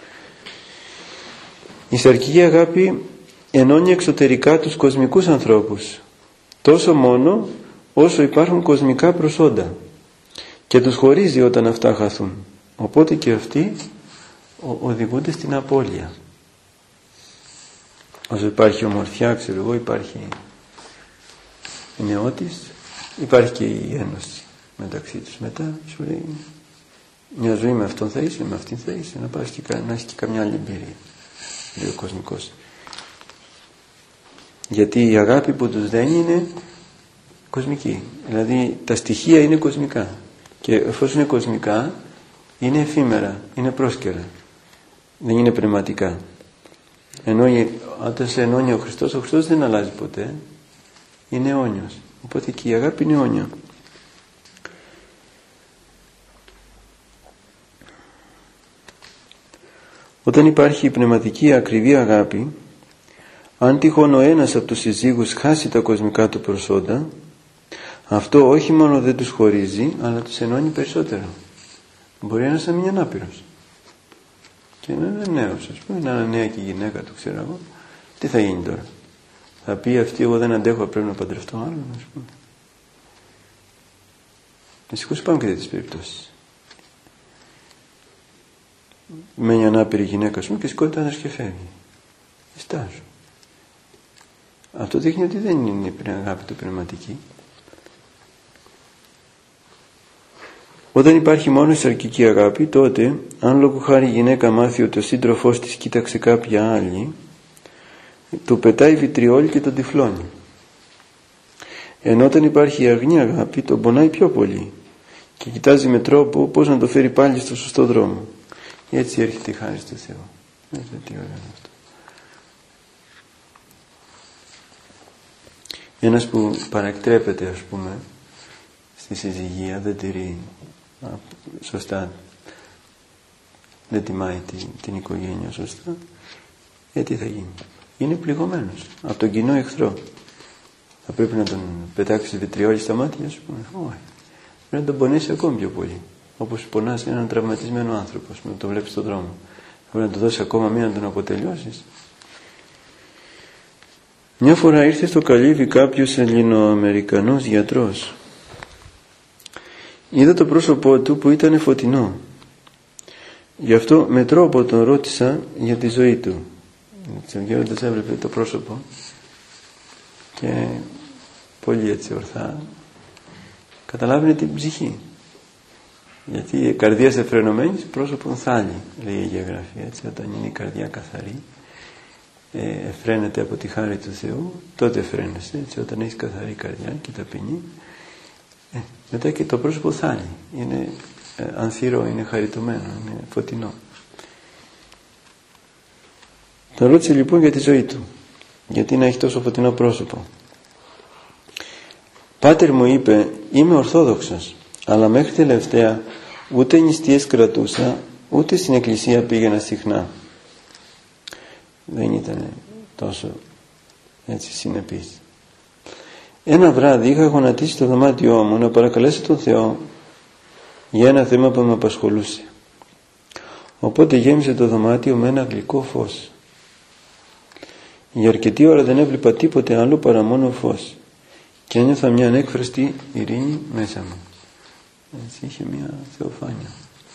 [SPEAKER 1] Η σαρκική αγάπη ενώνει εξωτερικά τους κοσμικούς ανθρώπους, τόσο μόνο όσο υπάρχουν κοσμικά προσόντα, και τους χωρίζει όταν αυτά χαθούν. Οπότε και αυτοί οδηγούνται στην απώλεια. Όσο υπάρχει ομορφιά, ξέρω εγώ, υπάρχει η νεότης, υπάρχει και η ένωση μεταξύ τους. Μετά σου λέει, μια ζωή με αυτόν θα είσαι, με αυτήν θα είσαι, να πας και να έχεις και καμιά άλλη εμπειρία. Λέει ο κοσμικός. Γιατί η αγάπη που τους δένει είναι κοσμική. Δηλαδή τα στοιχεία είναι κοσμικά. Και εφόσον είναι κοσμικά, είναι εφήμερα, είναι πρόσκαιρα. Δεν είναι πνευματικά. Ενώ όταν σε ενώνει ο Χριστός, ο Χριστός δεν αλλάζει ποτέ. Είναι αιώνιος. Οπότε και η αγάπη είναι αιώνια. Όταν υπάρχει η πνευματική ακριβή αγάπη, αν τυχόν ο ένας από τους συζύγους χάσει τα κοσμικά του προσόντα, αυτό όχι μόνο δεν τους χωρίζει, αλλά τους ενώνει περισσότερο. Μπορεί ένας να μείνει ανάπηρος και να είναι νέος, ας πούμε, να είναι νέα και η γυναίκα του, ξέρω εγώ. Τι θα γίνει τώρα? Θα πει αυτή, εγώ δεν αντέχω, πρέπει να παντρευτώ άλλον, ας πούμε. Δυστυχώς υπάρχουν και τέτοιες περιπτώσεις. Μένει ανάπηρη γυναίκα, ας πούμε, και σηκώνεται ένας και φεύγει. Εστάζω. Αυτό δείχνει ότι δεν είναι η αγάπη του πνευματική. Όταν υπάρχει μόνο η σαρκική αγάπη, τότε, αν λόγω χάρη η γυναίκα μάθει ότι ο σύντροφός της κοίταξε κάποια άλλη, του πετάει βιτριόλι και τον τυφλώνει. Ενώ όταν υπάρχει η αγνή αγάπη, τον πονάει πιο πολύ και κοιτάζει με τρόπο πώς να το φέρει πάλι στο σωστό δρόμο. Έτσι έρχεται η χάρις του Θεού. Έτσι, τι ωραίο είναι αυτό. Ένας που παρακτρέπεται, ας πούμε, στη συζυγία, δεν τηρεί α, σωστά, δεν τιμάει την, την οικογένεια σωστά, γιατί θα γίνει? Είναι πληγωμένος από τον κοινό εχθρό. Θα πρέπει να τον πετάξει βιτριόλι στα μάτια, ας πούμε? Όχι. Πρέπει να τον πονέσει ακόμη πιο πολύ. Όπως πονάς έναν τραυματισμένο άνθρωπο, ας πούμε, να τον βλέπεις στον δρόμο. Πρέπει να του δώσει ακόμα μία να τον αποτελειώσεις. Μια φορά ήρθε στο καλύβι κάποιος Ελληνοαμερικανός γιατρός. Είδα το πρόσωπό του που ήταν φωτεινό. Γι' αυτό με τρόπο τον ρώτησα για τη ζωή του. Ο γέροντας έβλεπε το πρόσωπο και πολύ έτσι ορθά καταλάβαινε την ψυχή. Γιατί η καρδία σε φρενωμένη, πρόσωπον θάλει, λέει η Αγία Γραφή. Έτσι, όταν είναι η καρδιά καθαρή, ε, φρένεται από τη χάρη του Θεού, τότε φρένεσαι. Έτσι, όταν έχεις καθαρή καρδιά και ταπεινή, ε, μετά και το πρόσωπο θάλει. Είναι ε, ανθυρό, είναι χαριτωμένο, είναι φωτεινό. Τον ρώτησε λοιπόν για τη ζωή του, γιατί να έχει τόσο φωτεινό πρόσωπο. Πάτερ, μου είπε, είμαι Ορθόδοξος, αλλά μέχρι τελευταία ούτε νηστείες κρατούσα, ούτε στην εκκλησία πήγαινα συχνά. Δεν ήταν τόσο έτσι συνεπής. Ένα βράδυ είχα γονατίσει το δωμάτιό μου να παρακαλέσω τον Θεό για ένα θέμα που με απασχολούσε. Οπότε γέμισε το δωμάτιο με ένα γλυκό φως. Για αρκετή ώρα δεν έβλεπα τίποτε άλλο παρά μόνο φως και ένιωθα μια ανέκφραστη ειρήνη μέσα μου. Έτσι, είχε μια θεοφάνεια.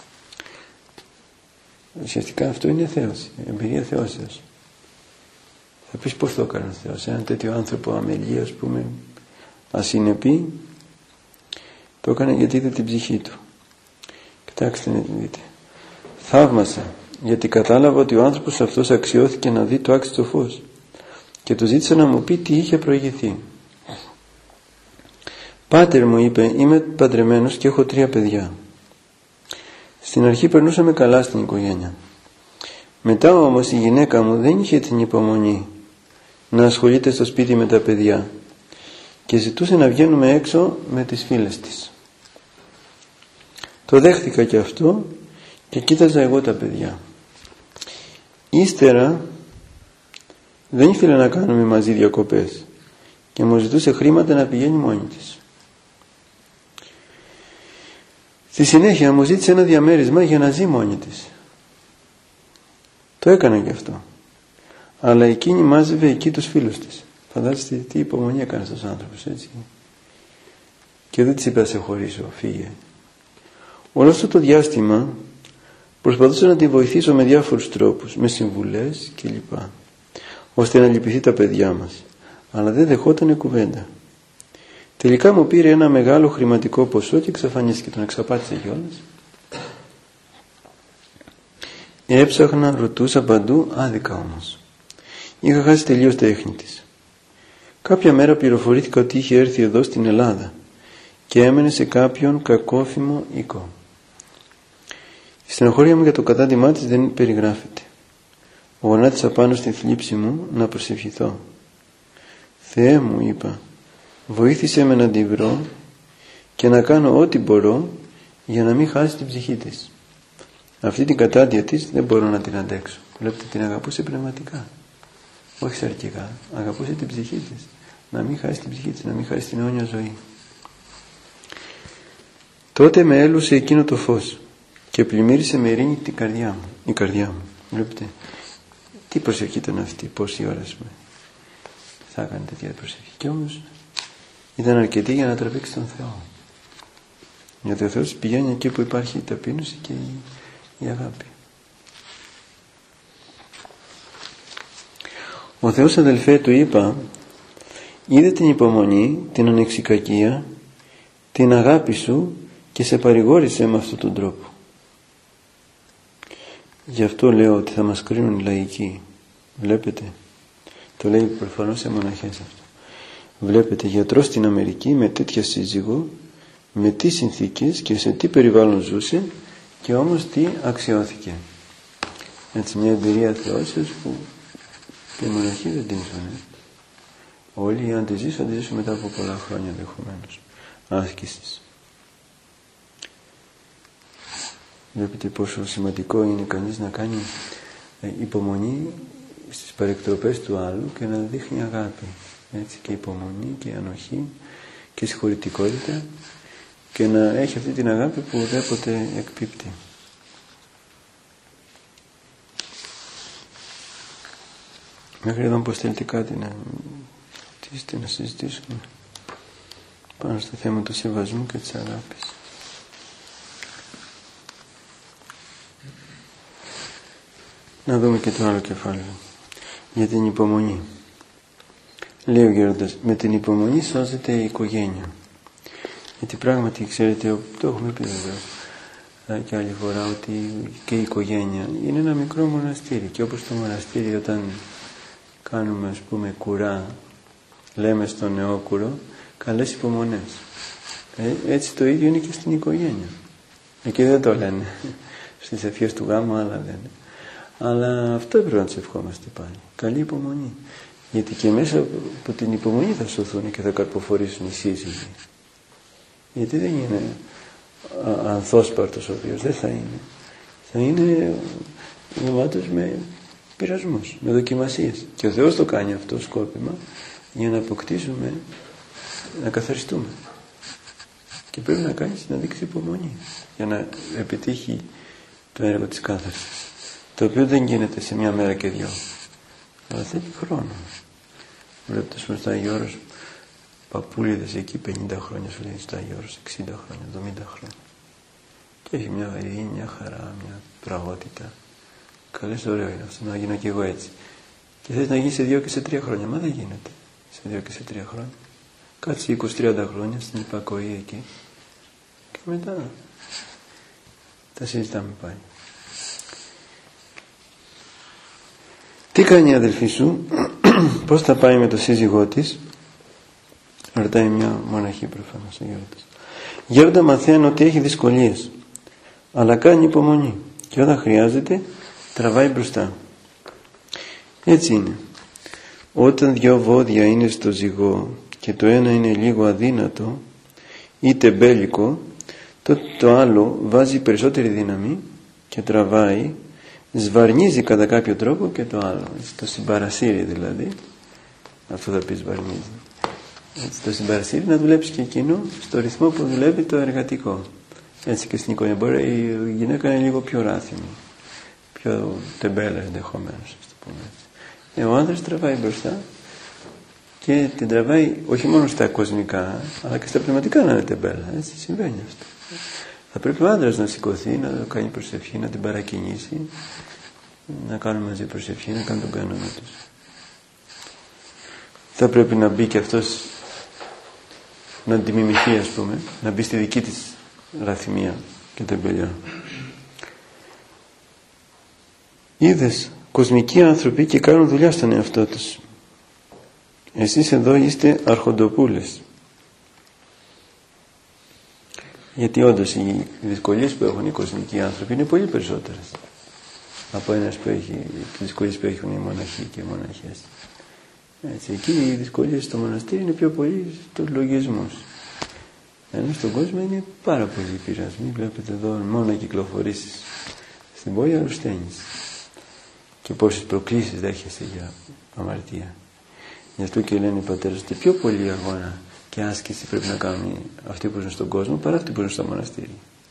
[SPEAKER 1] Ουσιαστικά αυτό είναι θέωση, εμπειρία θεώσεως. Θα πεις πώς το έκανε ο Θεός? Έναν τέτοιο άνθρωπο αμελή, ας πούμε, ασυνεπή, το έκανε γιατί είδε την ψυχή του. Κοιτάξτε να δείτε. Θαύμασα, γιατί κατάλαβα ότι ο άνθρωπος αυτός αξιώθηκε να δει το άξιτο φως και του ζήτησα να μου πει τι είχε προηγηθεί. Πάτερ, μου είπε, είμαι παντρεμένος και έχω τρία παιδιά. Στην αρχή περνούσαμε καλά στην οικογένεια. Μετά όμως η γυναίκα μου δεν είχε την υπομονή να ασχολείται στο σπίτι με τα παιδιά και ζητούσε να βγαίνουμε έξω με τις φίλες της. Το δέχτηκα και αυτό και κοίταζα εγώ τα παιδιά. Ύστερα δεν ήθελε να κάνουμε μαζί διακοπές και μου ζητούσε χρήματα να πηγαίνει μόνη της. Στη συνέχεια μου ζήτησε ένα διαμέρισμα για να ζει μόνη της. Το έκανα και αυτό. Αλλά εκείνη μάζευε εκεί τους φίλους της. Φαντάζεστε τι υπομονή έκανε στους άνθρωπους, έτσι. Και δεν της είπε να σε χωρίσω, φύγε. Όλο αυτό το διάστημα προσπαθούσα να τη βοηθήσω με διάφορους τρόπους, με συμβουλές κλπ, ώστε να λυπηθεί τα παιδιά μας. Αλλά δεν δεχότανε κουβέντα. Τελικά μου πήρε ένα μεγάλο χρηματικό ποσό και εξαφανίστηκε, τον εξαπάτησε κιόλας. Έψαχνα, ρωτούσα παντού, άδικα όμως. Είχα χάσει τελείως τα έχνη της. Κάποια μέρα πληροφορήθηκα ότι είχε έρθει εδώ στην Ελλάδα και έμενε σε κάποιον κακόφημο οίκο. Η στενοχώρια μου για το κατάντημά της δεν περιγράφεται. Γονάτισα πάνω στη θλίψη μου να προσευχηθώ. Θεέ μου, είπα, βοήθησέ με να τη βρω και να κάνω ό,τι μπορώ για να μην χάσει την ψυχή της. Αυτή την κατάντια της δεν μπορώ να την αντέξω. Βλέπετε, την αγαπούσε πνευματικά, όχι σαρκικά. Αγαπούσε την ψυχή της, να μην χάσει την ψυχή της, να μην χάσει την αιώνια ζωή. Τότε με έλουσε εκείνο το φως και πλημμύρισε με ειρήνη την καρδιά μου, η καρδιά μου. Βλέπετε, τι προσευχή ήταν αυτή, πόση ώρα με θα έκανε τέτοια προσευχή. Και όμως ήταν αρκετή για να τραβήξει τον Θεό. Γιατί ο Θεός πηγαίνει εκεί που υπάρχει η ταπείνωση και η, η αγάπη. Ο Θεός, αδελφέ, του είπα, είδε την υπομονή, την ανεξικακία, την αγάπη σου και σε παρηγόρησε με αυτόν τον τρόπο. Γι' αυτό λέω ότι θα μας κρίνουν οι λαϊκοί. Βλέπετε, το λέει προφανώς σε μοναχές αυτό. Βλέπετε, γιατρός στην Αμερική με τέτοια σύζυγο, με τι συνθήκες και σε τι περιβάλλον ζούσε και όμως τι αξιώθηκε. Έτσι, μια εμπειρία θεώσεως που και οι μοναχοί δεν την ζουν. Όλοι αν τη ζήσουν, αν τη ζήσουν μετά από πολλά χρόνια ενδεχομένως άσκησης. Βλέπετε πόσο σημαντικό είναι κανείς να κάνει υπομονή στις παρεκτροπές του άλλου και να δείχνει αγάπη. Έτσι, και υπομονή και ανοχή και συγχωρητικότητα και να έχει αυτή την αγάπη που ουδέποτε εκπίπτει. Μέχρι εδώ πως θέλετε κάτι να, να συζητήσουμε πάνω στο θέμα του σεβασμού και της αγάπης. Να δούμε και το άλλο κεφάλαιο για την υπομονή. Λέει ο Γέροντας, με την υπομονή σώζεται η οικογένεια. Γιατί πράγματι, ξέρετε, το έχουμε πει βεβαίως και άλλη φορά, ότι και η οικογένεια είναι ένα μικρό μοναστήρι και όπως το μοναστήρι όταν κάνουμε, ας πούμε, κουρά, λέμε στον νεόκουρο καλές υπομονές. Ε, έτσι το ίδιο είναι και στην οικογένεια. Εκεί δεν το λένε. Στις ευχές του γάμου άλλα λένε. Αλλά αυτό πρέπει να τους ευχόμαστε πάλι. Καλή υπομονή. Γιατί και μέσα από την υπομονή θα σωθούν και θα καρποφορήσουν οι σύζυγοι. Γιατί δεν είναι ανθόσπαρτος ο Θεός, δεν θα είναι. Θα είναι γεμάτος με πειρασμούς, με δοκιμασίες. Και ο Θεός το κάνει αυτό σκόπιμα για να αποκτήσουμε, να καθαριστούμε. Και πρέπει να κάνεις να δείξει υπομονή για να επιτύχει το έργο της κάθαρσης. Το οποίο δεν γίνεται σε μια μέρα και δυο. Αλλά θέλει χρόνο. Βλέπετε στο Άγιο Όρος παππούλιδες εκεί πενήντα χρόνια, σου λέει στο Άγιο Όρος εξήντα χρόνια, εβδομήντα χρόνια. Και έχει μια ειρήνη, μια χαρά, μια πραγότητα. Καλές, ωραίο είναι αυτό, να γίνω και εγώ έτσι. Και θες να γίνει σε δύο και σε τρία χρόνια. Μα δεν γίνεται σε δύο και σε τρία χρόνια. Κάτσε είκοσι με τριάντα χρόνια στην υπακοή εκεί. Και μετά τα συζητάμε πάλι. Τι κάνει η αδελφή σου, πώς θα πάει με το σύζυγό της, ρωτάει μια μοναχή προφανώς ο Γέροντας. Γέροντα, μαθαίνω ότι έχει δυσκολίες, αλλά κάνει υπομονή και όταν χρειάζεται τραβάει μπροστά. Έτσι είναι. Όταν δυο βόδια είναι στο ζυγό και το ένα είναι λίγο αδύνατο ή τεμπέλικο, τότε το άλλο βάζει περισσότερη δύναμη και τραβάει, σβαρνίζει κατά κάποιο τρόπο και το άλλο. Το συμπαρασύρει δηλαδή. Αυτό θα πει σβαρνίζει. Έτσι, το συμπαρασύρει να δουλέψει και εκείνο στο ρυθμό που δουλεύει το εργατικό. Έτσι και στην οικογένεια. Μπορεί η γυναίκα είναι λίγο πιο ράθιμη, πιο τεμπέλα ενδεχομένως. Ε, ο άντρας τραβάει μπροστά και την τραβάει όχι μόνο στα κοσμικά, αλλά και στα πνευματικά να είναι τεμπέλα. Έτσι συμβαίνει αυτό. Θα πρέπει ο άντρας να σηκωθεί, να κάνει προσευχή, να την παρακινήσει, να κάνουν μαζί προσευχή, να κάνουν τον κανόνα τους. Θα πρέπει να μπει και αυτός, να τη μιμηθεί, ας πούμε, να μπει στη δική της ραθυμία και τεμπελιά. Είδες, κοσμικοί άνθρωποι και κάνουν δουλειά στον εαυτό τους. Εσείς εδώ είστε αρχοντοπούλες. Γιατί όντως οι δυσκολίες που έχουν οι κοσμικοί άνθρωποι είναι πολύ περισσότερες από ένας που έχει, τις δυσκολίες που έχουν οι μοναχοί και οι μοναχές. Έτσι, εκεί οι δυσκολίες στο μοναστήρι είναι πιο πολύ στους λογισμούς. Ενώ στον κόσμο είναι πάρα πολλοί πειρασμοί. Βλέπετε εδώ μόνο κυκλοφορήσεις στην πόλη αρρωσταίνεις. Και πόσες προκλήσεις δέχεσαι για αμαρτία. Γι' αυτό και λένε οι πατέρες ότι πιο πολύ αγώνα και άσκηση πρέπει να κάνουν αυτοί που ζουν στον κόσμο παρά αυτοί που ζουν στο μοναστήρι.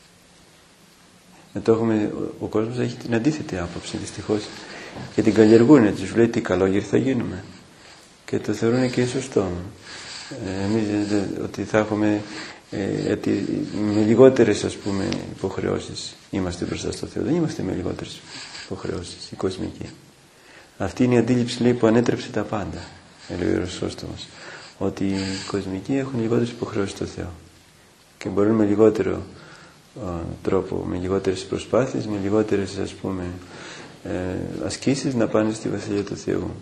[SPEAKER 1] Εδώ έχουμε, ο, ο κόσμος έχει την αντίθετη άποψη δυστυχώς και την καλλιεργούν. Τους λέει τι καλόγεροι θα γίνουμε και το θεωρούν και σωστό. Ε, εμείς ότι θα έχουμε ε, ότι με λιγότερες, ας πούμε, υποχρεώσεις είμαστε μπροστά στο Θεό. Δεν είμαστε με λιγότερες υποχρεώσεις οι κοσμικοί. Αυτή είναι η αντίληψη, λέει, που ανέτρεψε τα πάντα, έλεγε ο Ιερός Χρήστος, ότι οι κοσμικοί έχουν λιγότερες υποχρεώσεις στο Θεό και μπορούν με λιγότερο ε, τρόπο, με λιγότερες προσπάθειες, με λιγότερες, ας πούμε, ε, ασκήσεις να πάνε στη Βασιλεία του Θεού.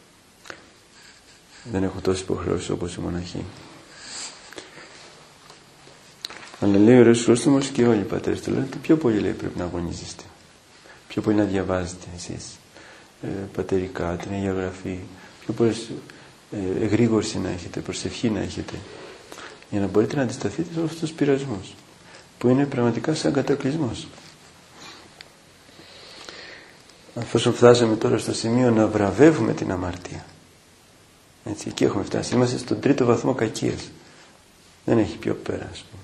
[SPEAKER 1] Δεν έχουν τόσες υποχρεώσεις όπως οι μοναχοί. Αλλά λέει ο Ιερός Χρήστος και όλοι οι πατέρες του λένε ότι πιο πολύ, λέει, πρέπει να αγωνίζεστε, πιο πολύ να διαβάζετε εσείς ε, πατερικά, την Αγία Γραφή, πιο πολύ ε, εγρήγορση να έχετε, προσευχή να έχετε, για να μπορείτε να αντισταθείτε σε όλους τους πειρασμούς που είναι πραγματικά σαν κατακλυσμός. Αφόσον φτάσαμε τώρα στο σημείο να βραβεύουμε την αμαρτία, έτσι, εκεί έχουμε φτάσει, είμαστε στον τρίτο βαθμό κακίας, δεν έχει πιο πέρα, ας πούμε.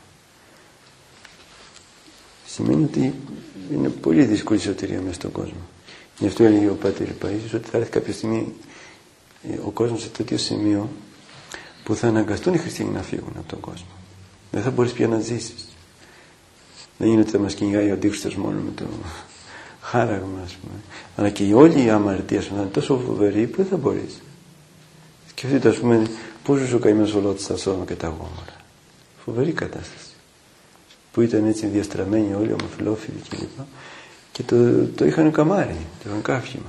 [SPEAKER 1] Σημαίνει ότι είναι πολύ δύσκολη η σωτηρία μέσα στον κόσμο. Γι' αυτό έλεγε ο Πάτερ Παΐσιος ότι θα έρθει κάποια στιγμή ο κόσμος σε τέτοιο σημείο που θα αναγκαστούν οι χριστιανοί να φύγουν από τον κόσμο. Δεν θα μπορείς πια να ζήσεις. Δεν είναι ότι θα μας κυνηγάει ο Αντίχριστος μόνο με το χάραγμα, ας πούμε. Αλλά και η όλη η αμαρτία σου θα είναι τόσο φοβερή που δεν θα μπορείς. Σκεφτείτε, ας πούμε, πώς ζούσε ο καημένος ο Λώτος στα Σόδομα και τα Γόμορα. Φοβερή κατάσταση. Που ήταν έτσι διαστραμμένοι όλοι, ομοφυλόφιλοι κλπ. Και το, το είχαν καμάρι, το είχαν κάφημα.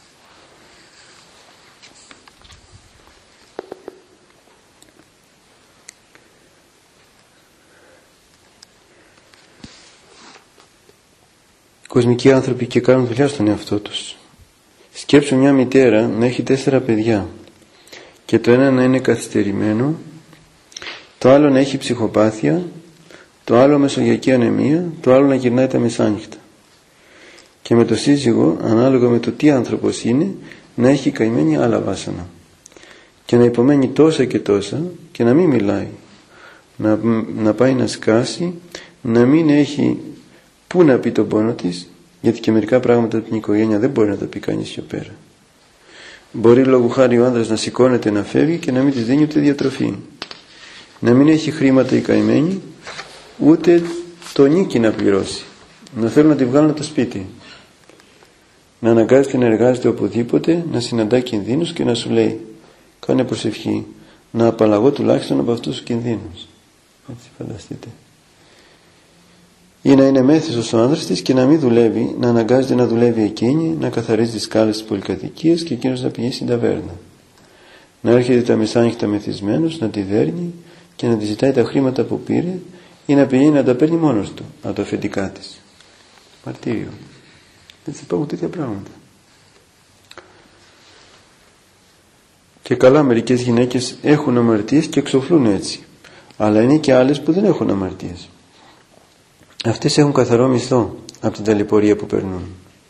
[SPEAKER 1] Οι κοσμικοί άνθρωποι και κάνουν δουλειά στον εαυτό τους. Σκέψου μια μητέρα να έχει τέσσερα παιδιά και το ένα να είναι καθυστερημένο, το άλλο να έχει ψυχοπάθεια, το άλλο μεσογειακή ανεμία, το άλλο να γυρνάει τα μεσάνυχτα. Και με το σύζυγο, ανάλογα με το τι άνθρωπος είναι, να έχει καημένη άλλα βάσανα. Και να υπομένει τόσα και τόσα και να μην μιλάει. Να, να πάει να σκάσει, να μην έχει πού να πει τον πόνο της, γιατί και μερικά πράγματα από την οικογένεια δεν μπορεί να τα πει κανείς πιο πέρα. Μπορεί λόγω χάρη ο άντρας να σηκώνεται να φεύγει και να μην της δίνει ούτε διατροφή. Να μην έχει χρήματα η καημένη, ούτε το νίκη να πληρώσει. Να θέλουν να τη βγάλουν από το σπίτι. Να αναγκάζεται να εργάζεται οπουδήποτε, να συναντά κινδύνους και να σου λέει, κάνε προσευχή, να απαλλαγώ τουλάχιστον από αυτούς τους κινδύνους. Έτσι, φανταστείτε. Ή να είναι μέθησος ο άνδρας της και να μην δουλεύει, να αναγκάζεται να δουλεύει εκείνη, να καθαρίζει τις σκάλες της πολυκατοικίας και εκείνος να πηγαίνει στην ταβέρνα. Να έρχεται τα μεσάνυχτα μεθυσμένος, να τη δέρνει και να τη ζητάει τα χρήματα που πήρε ή να πηγαίνει να τα παίρνει μόνος του από τα αφεντικά της. Μαρτύριο. Έτσι υπάρχουν τέτοια πράγματα. Και καλά, μερικές γυναίκες έχουν αμαρτίες και εξοφλούν έτσι. Αλλά είναι και άλλες που δεν έχουν αμαρτίες. Αυτές έχουν καθαρό μισθό από την ταλαιπωρία που περνούν.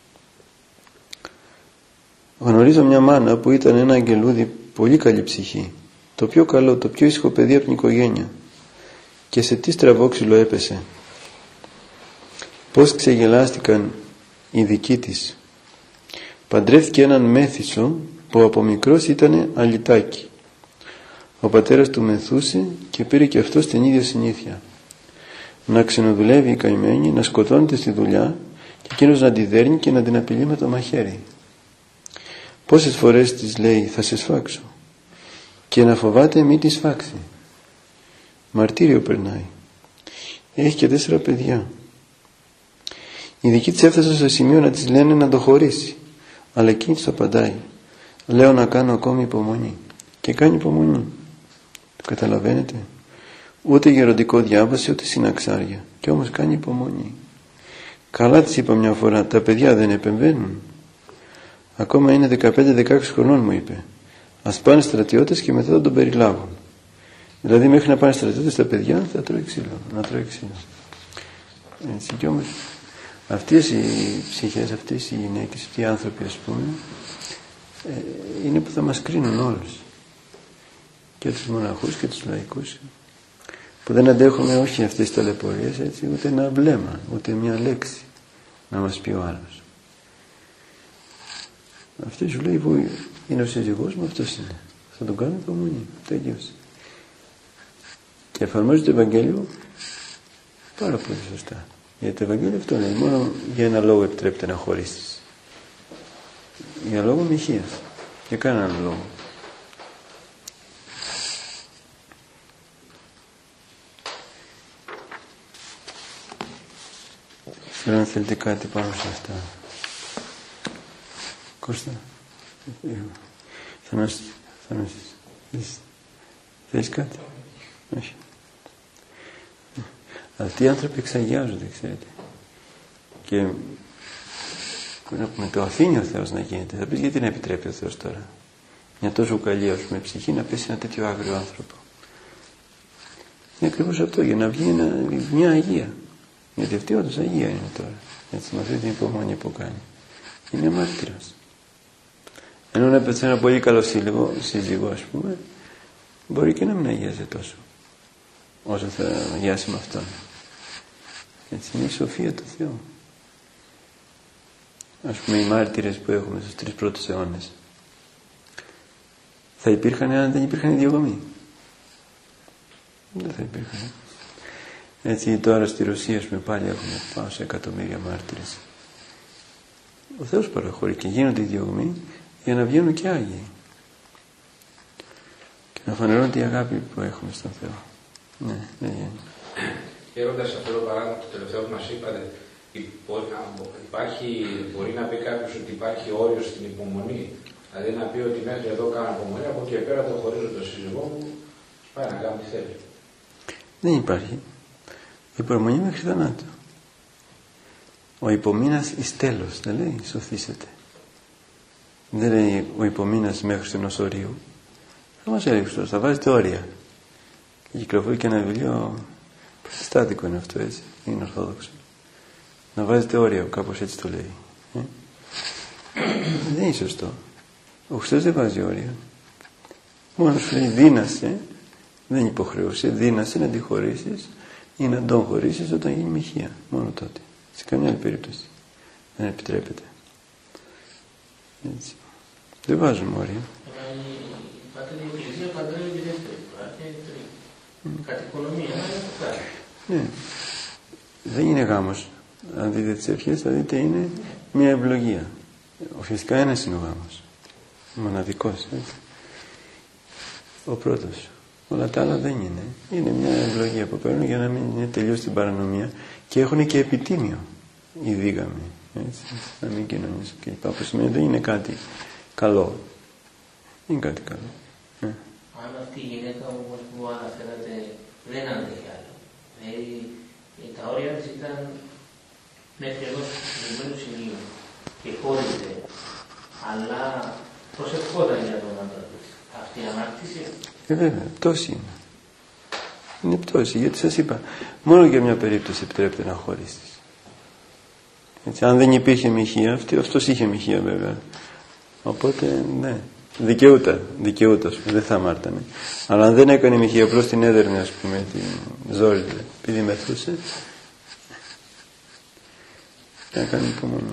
[SPEAKER 1] Γνωρίζω μια μάνα που ήταν ένα αγγελούδι πολύ καλή ψυχή. Το πιο καλό, το πιο ήσυχο παιδί από την οικογένεια. Και σε τι στραβόξυλο έπεσε. Πώς ξεγελάστηκαν οι δικοί της. Παντρεύτηκε έναν Μέθησο που από μικρός ήταν αλυτάκι. Ο πατέρας του μεθούσε και πήρε και αυτός την ίδια συνήθεια. Να ξενοδουλεύει η καημένη, να σκοτώνεται στη δουλειά και εκείνος να τη δέρνει και να την απειλεί με το μαχαίρι. Πόσες φορές της λέει θα σε σφάξω και να φοβάται μη τη σφάξει. Μαρτύριο περνάει. Έχει και τέσσερα παιδιά. Οι δικοί της έφτασαν στο σημείο να της λένε να το χωρίσει, αλλά εκείνη της απαντάει, λέω να κάνω ακόμη υπομονή. Και κάνει υπομονή. Το καταλαβαίνετε? Ούτε γεροντικό διάβασε ούτε συναξάρια, και όμως κάνει υπομονή. Καλά της είπα μια φορά, τα παιδιά δεν επεμβαίνουν. Ακόμα είναι δεκαπέντε δεκαέξι χρονών, μου είπε. Ας πάνε στρατιώτες και μετά θα τον περιλάβουν. Δηλαδή μέχρι να πάνε στρατιώτες τα παιδιά θα τρώει ξύλο, να τρώει ξύλο. Έτσι, κι όμως αυτές οι ψυχές, αυτές οι γυναίκες, αυτοί οι άνθρωποι, ας πούμε, ε, είναι που θα μας κρίνουν όλους, και τους μοναχούς και τους λαϊκούς, που δεν αντέχουμε όχι αυτές τις ταλαιπωρίες, έτσι, ούτε ένα βλέμμα, ούτε μια λέξη να μας πει ο άλλος. Αυτή σου λέει που είναι ο σύζυγός μου, αυτός είναι, θα τον κάνω υπομονή, τελείωσε. Και εφαρμόζει το Ευαγγέλιο πάρα πολύ σωστά. Γιατί το Ευαγγέλιο αυτό λέει, μόνο για ένα λόγο επιτρέπεται να χωρίσεις. Για λόγο μοιχείας. Για κανένα άλλο λόγο. Θέλω να θέλετε κάτι πάνω σε αυτά. Κώστα, Θανάση, Θανάση, θέλεις κάτι? Όχι. Αυτοί οι άνθρωποι εξαγιάζονται, ξέρετε. Και με το αφήνει ο Θεός να γίνεται. Θα πεις γιατί να επιτρέπει ο Θεός τώρα μια τόσο καλή, ας πούμε, ψυχή να πέσει ένα τέτοιο άγριο άνθρωπο? Είναι ακριβώς αυτό, για να βγει ένα, μια αγία. Γιατί αυτή όντως αγία είναι τώρα. Έτσι, με αυτή την υπομονή που κάνει. Είναι μάρτυρας. Ενώ να πέσει ένα πολύ καλό σύλλογο, σύζυγο, ας πούμε, μπορεί και να μην αγιάζει τόσο όσο θα αγιάσει με αυτόν. Έτσι είναι η σοφία του Θεού. Ας πούμε οι μάρτυρες που έχουμε στους τρεις πρώτους αιώνες θα υπήρχαν αν δεν υπήρχαν οι διωγμοί? Δεν θα υπήρχαν. Έτσι τώρα στη Ρωσία, ας πούμε, πάλι έχουμε πάνω σε εκατομμύρια μάρτυρες. Ο Θεός παραχωρεί και γίνονται οι διωγμοί για να βγαίνουν και Άγιοι και να φανερώνται η αγάπη που έχουμε στον Θεό. Ναι, ναι, ναι.
[SPEAKER 2] Χαίροντας αυτό το παράδειγμα το τελευταίο που μας είπατε, υπάρχει, μπορεί να πει κάποιος ότι υπάρχει όριο στην υπομονή? Δηλαδή να πει ότι μέχρι εδώ κάνω υπομονή, από εκεί πέρα το χωρίζω το σύζυγό μου, πάει να κάνει τι θέλει.
[SPEAKER 1] Δεν υπάρχει. Η υπομονή μέχρι θανάτου. Ο υπομείνας εις τέλος, δεν λέει σωθήσετε. Δεν λέει ο υπομείνας μέχρι ενός ορίου. Θα μας έδειξε, θα βάζετε όρια. Και κυκλοφορεί και ένα βιβλίο προτεστάτικο είναι αυτό, έτσι, είναι ορθόδοξο. Να βάζετε όρια, κάπως έτσι το λέει. Ε? Δεν είναι σωστό. Ο Χριστός δεν βάζει όρια. Μόνο σου λέει δύνασε, δεν υποχρεούσε, δύνασε να τη χωρίσεις ή να τον χωρίσεις όταν γίνει μοιχεία. Μόνο τότε. Σε καμιά άλλη περίπτωση δεν επιτρέπεται. Έτσι. Δεν βάζουμε όρια.
[SPEAKER 3] Η Εκκλησία παντρεύει τη δεύτερη φορά και τρίτη. Κατ' οικονομία.
[SPEAKER 1] Ναι. Δεν είναι γάμος. Αν δείτε τις ευχές θα δείτε είναι μια ευλογία. Ουσιαστικά ένας είναι ο γάμος. Μοναδικός. Έτσι. Ο πρώτος. Όλα τα άλλα δεν είναι. Είναι μια ευλογία που παίρνουν για να μην είναι τελείως στην παρανομία και έχουν και επιτίμιο οι δίγαμοι. Έτσι. Να μην κοινωνήσουν και λοιπά. Που σημαίνει δεν είναι κάτι καλό. Είναι κάτι καλό. Ε.
[SPEAKER 3] Αν αυτή η γυναίκα όπως που αναφέρατε δεν άντεχε άλλο. Δηλαδή τα όρια της ήταν μέχρι ενός συγκεκριμένου σημείου και χώριζε, αλλά προσευχόταν για τον άντρα της. Αυτή η ανάκτηση.
[SPEAKER 1] Ε, βέβαια, πτώση είναι. Είναι πτώση, γιατί σας είπα, μόνο για μια περίπτωση επιτρέπεται να χωρίσεις. Έτσι, αν δεν υπήρχε μοιχεία, αυτός είχε μοιχεία βέβαια. Οπότε, ναι, δικαιούτα, δικαιούτα, δεν θα μάρτανε. Αλλά αν δεν έκανε μοιχεία, απλώς την έδερνε, ας πούμε, την ζόρι, επειδή μεθούσε. να κάνει υπομονή.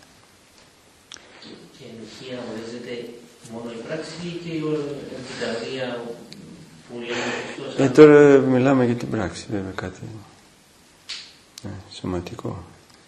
[SPEAKER 3] Και ενοχή αναγνωρίζεται μόνο η πράξη ή και η καρδία που λέει ο Χριστός?
[SPEAKER 1] Ε, τώρα μιλάμε για την πράξη, βέβαια, κάτι ε, σωματικό.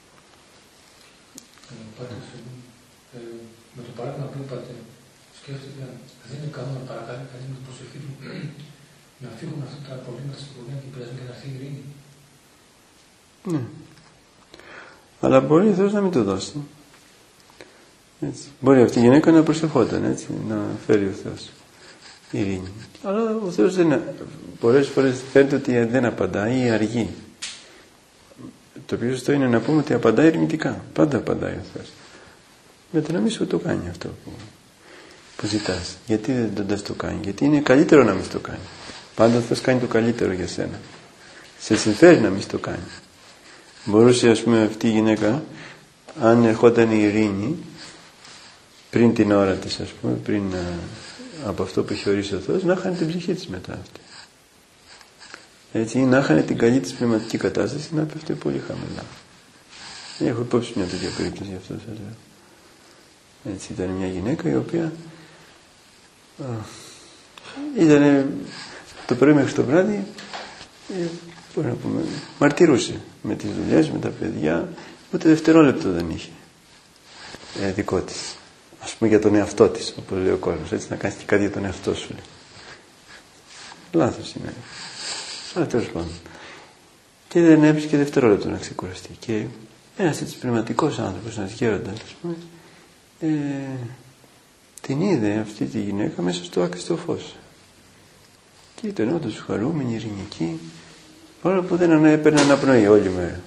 [SPEAKER 4] Ε, με το παράδειγμα που είπατε, σκέφτηκα, δεν είναι καλό να παρακαλεί κανείς με την προσοχή του να φύγουν αυτά τα προβλήματα στην κοινωνία και πειρασμοί και να έρθει η ειρήνη.
[SPEAKER 1] Ναι. Αλλά μπορεί ο Θεός να μην το δώσει. Έτσι. Μπορεί αυτή η γυναίκα να προσευχόταν, έτσι, να φέρει ο Θεός ειρήνη. Αλλά ο Θεός δεν, πολλές φορές φαίνεται ότι δεν απαντάει ή αργεί. Το πιο σωστό είναι να πούμε ότι απαντάει ερμητικά. Πάντα απαντάει ο Θεός. Με το να μην σου το κάνει αυτό που, που ζητάς. Γιατί δεν το, το κάνει? Γιατί είναι καλύτερο να μην το κάνει. Πάντα ο Θεός κάνει το καλύτερο για σένα. Σε συμφέρει να μην το κάνει. Μπορούσε, ας πούμε, αυτή η γυναίκα, αν ερχόταν η ειρήνη πριν την ώρα της, ας πούμε, πριν α, από αυτό που είχε ορίσει ο Θεός, να χάνει την ψυχή της μετά αυτή. Έτσι, να χάνει την καλή της πνευματική κατάσταση, να πέφτει πολύ χαμηλά. Έχω υπόψη μια τέτοια περίπτωση, γι' αυτό σας λέω. Έτσι, ήταν μια γυναίκα η οποία ήταν το πρωί μέχρι το βράδυ, ε, μπορεί να πούμε, μαρτυρούσε με τις δουλειές, με τα παιδιά, ούτε δευτερόλεπτο δεν είχε ε, δικό της. Ας πούμε για τον εαυτό της, όπως λέει ο κόσμος, έτσι, να κάνεις και κάτι για τον εαυτό σου, λέει. Λάθος είναι. Αλλά τέλος πάντων. Και δεν έβρισκε και δευτερόλεπτο να ξεκουραστεί. Και ένας έτσι πνευματικός άνθρωπος, ένας γέροντας, ας πούμε, ε, την είδε αυτή τη γυναίκα μέσα στο άκριστο φως. Και ήταν όντως χαρούμενη, ειρηνική, όλα που δεν έπαιρνε αναπνοή όλη μέρα.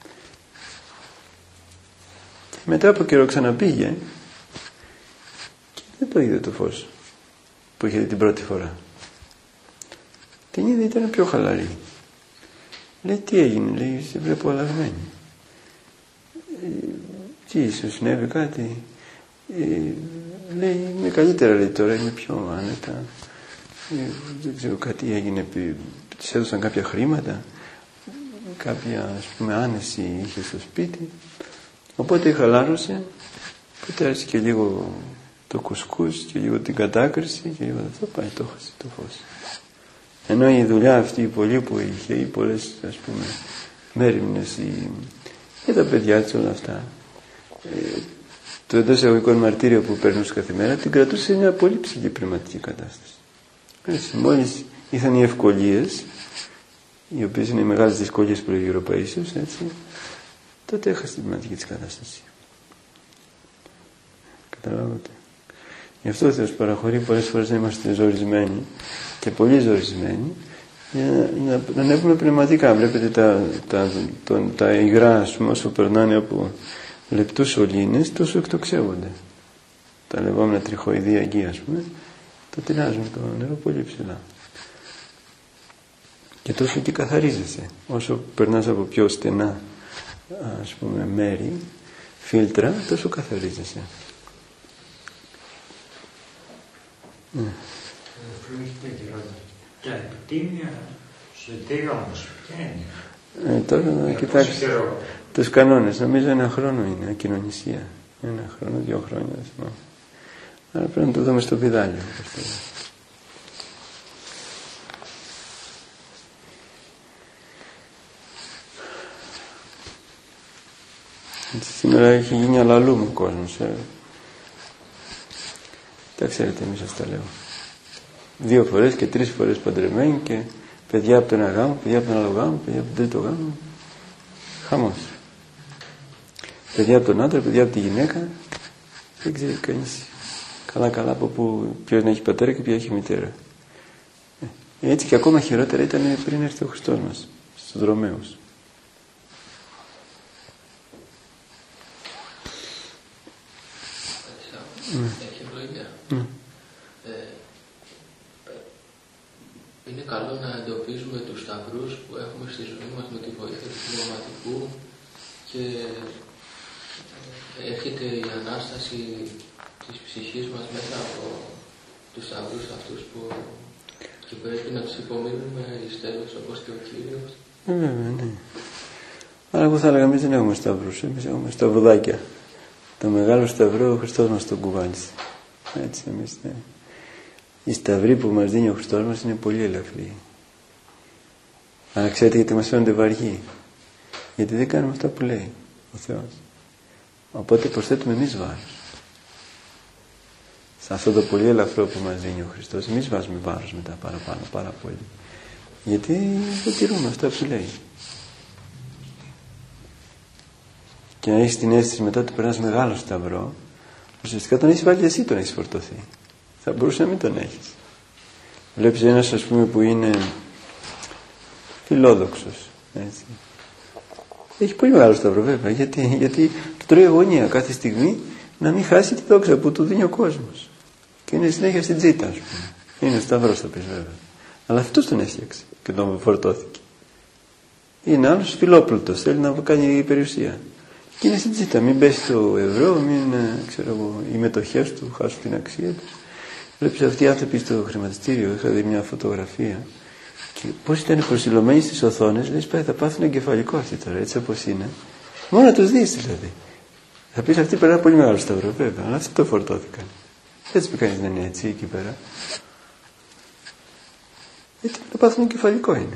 [SPEAKER 1] Και μετά από καιρό ξαναπήγε και δεν το είδε το φως που είχε δει την πρώτη φορά. Την είδε, ήταν πιο χαλαρή. Λέει, τι έγινε? Λέει, σε βλέπω αλλαγμένη. Ε, τι, σου συνέβη κάτι? Ε, λέει, είμαι καλύτερα, λέει, τώρα είμαι πιο άνετα. Ε, δεν ξέρω, κάτι έγινε, της έδωσαν κάποια χρήματα, κάποια, ας πούμε, άνεση είχε στο σπίτι, οπότε χαλάρωσε, οπότε άρχισε και λίγο το κουσκούς και λίγο την κατάκριση και λίγο αυτό, πάει, το χάσει το φως. Ενώ η δουλειά αυτή η πολλή που είχε, ή πολλές, ας πούμε, μέριμνες, και τα παιδιά της, όλα αυτά, ε, το εντός εισαγωγικών μαρτύριο που περνούσε κάθε μέρα, την κρατούσε σε μια πολύ ψηλή πνευματική κατάσταση. Έτσι, μόλις ήρθαν οι ευκολίες, οι οποίες είναι οι μεγάλες δυσκολίες που λέγει ο Ευρωπαΐσιος, έτσι, τότε έχασε την πνευματική της κατάσταση. Καταλάβατε. Γι' αυτό ο Θεός παραχωρεί πολλές φορές να είμαστε ζορισμένοι και πολύ ζορισμένοι, για να, να, να ανέβουμε πνευματικά. Βλέπετε τα, τα, τα, τα υγρά, ας πούμε, όσο περνάνε από λεπτούς σωλήνες, τόσο εκτοξεύονται. Τα λεγόμενα τριχοειδή αγγεία, ας πούμε, το τεινάζουν το νερό πολύ ψηλά. Και τόσο και καθαρίζεσαι. Όσο περνάς από πιο στενά, ας πούμε, μέρη, φίλτρα, τόσο καθαρίζεσαι. Ναι.
[SPEAKER 5] Τα επιτήμια σε τι όμως, ποια είναι?
[SPEAKER 1] Ε, τώρα να κοιτάξεις τους κανόνες. Νομίζω ένα χρόνο είναι ακοινωνισία. Ένα χρόνο, δύο χρόνια, δεν θυμάμαι. Άρα πρέπει να το δούμε στο πηδάλιο. Σήμερα έχει γίνει αλλαλούμ ο κόσμος. Ε. Τα ξέρετε, εμείς σας τα λέω. Δύο φορές και τρεις φορές παντρεμένοι και παιδιά από τον ένα γάμο, παιδιά από τον άλλο γάμο, παιδιά από τον τρίτο γάμο. Χαμός. Παιδιά από τον άντρα, παιδιά από τη γυναίκα. Δεν ξέρει κανείς καλά καλά από πού, ποιος να έχει πατέρα και ποιος έχει μητέρα. Ε, έτσι και ακόμα χειρότερα ήταν πριν έρθει ο Χριστός μας, στους δρομέους.
[SPEAKER 6] Έχει ευλογία.
[SPEAKER 1] Mm.
[SPEAKER 6] Ε, είναι καλό να εντοπίζουμε τους σταυρούς που έχουμε στη ζωή μας με τη βοήθεια του πνευματικού και έρχεται η Ανάσταση της ψυχής μας μέσα από τους σταυρούς αυτούς που και πρέπει να τους υπομείνουμε εις τέλος όπως και ο Κύριος.
[SPEAKER 1] Βέβαια, ναι. Αλλά Αλλά εγώ θα έλεγα, εμείς δεν έχουμε σταυρούς, εμείς έχουμε σταυρουδάκια. Το μεγάλο σταυρό ο Χριστός μας τον κουβάλισε. Έτσι, εμείς, ναι. Οι σταυροί που μας δίνει ο Χριστός μας είναι πολύ ελαφροί. Αλλά ξέρετε γιατί μας φαίνονται βαριοί? Γιατί δεν κάνουμε αυτά που λέει ο Θεός. Οπότε προσθέτουμε εμείς βάρος. Σε αυτό το πολύ ελαφρό που μας δίνει ο Χριστός, εμείς βάζουμε βάρος μετά παραπάνω, πάρα πολύ. Γιατί δεν τηρούμε αυτά που λέει. Και να έχεις την αίσθηση μετά ότι περνάς μεγάλο σταυρό, ουσιαστικά τον έχεις βάλει εσύ, τον έχεις φορτωθεί. Θα μπορούσε να μην τον έχεις. Βλέπεις ένας, ας πούμε, που είναι φιλόδοξος, έτσι. Έχει πολύ μεγάλο σταυρό, βέβαια, γιατί, γιατί του τρώει αγωνία κάθε στιγμή να μην χάσει τη δόξα που του δίνει ο κόσμος. Και είναι συνέχεια στην τζίτα, ας πούμε. Είναι σταυρός, θα πεις, βέβαια. Αλλά αυτός τον έφτιαξε και τον φορτώθηκε. Είναι άλλος φιλόπλουτος, θέλει να κάνει περιουσία. Και είναι στην τζίτα, μην πέσει το ευρώ, μην, ξέρω εγώ, οι μετοχές του χάσουν την αξία τους. Βλέπεις αυτοί οι άνθρωποι στο χρηματιστήριο, είχα δει μια φωτογραφία και πώς ήταν προσιλωμένοι στις οθόνες, λες πάει θα πάθουν εγκεφαλικό αυτοί τώρα, έτσι όπως είναι. Μόνο να τους δεις δηλαδή. Θα πεις αυτοί περνάνε πολύ μεγάλο σταυρό, βέβαια, αλλά αυτοί το φορτώθηκαν. Έτσι που κανείς να είναι έτσι εκεί πέρα. Γιατί να πάθουν εγκεφαλικό είναι.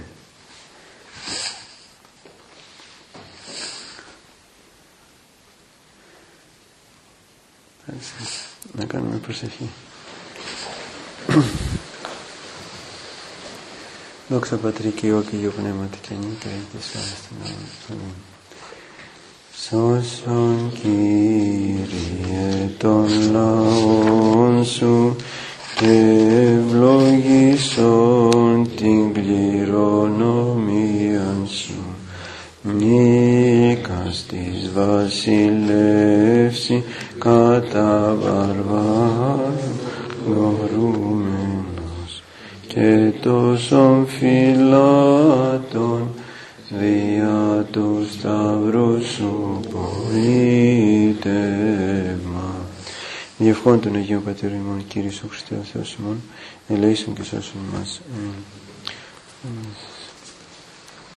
[SPEAKER 1] Να κάνουμε προσευχή. Δόξα Πατρί και Υιό και Υιό Πνεύματι και νύχτα και σε όλα στην ώρα. Σώσον Κύριε των λαών Σου και ευλογήσον την κληρονομίαν Σου. Νίκας της βασιλεύση κατά βαρβάρου γνωρούμενος και τόσων φυλάτων δια του σταυρού Σου πολίτευμα. Διευχών των Αγίων Πατέρων ημών, Κύριε Σου Χριστέ ο Θεός ημών, ελέησον και σώσον μας. Αμήν.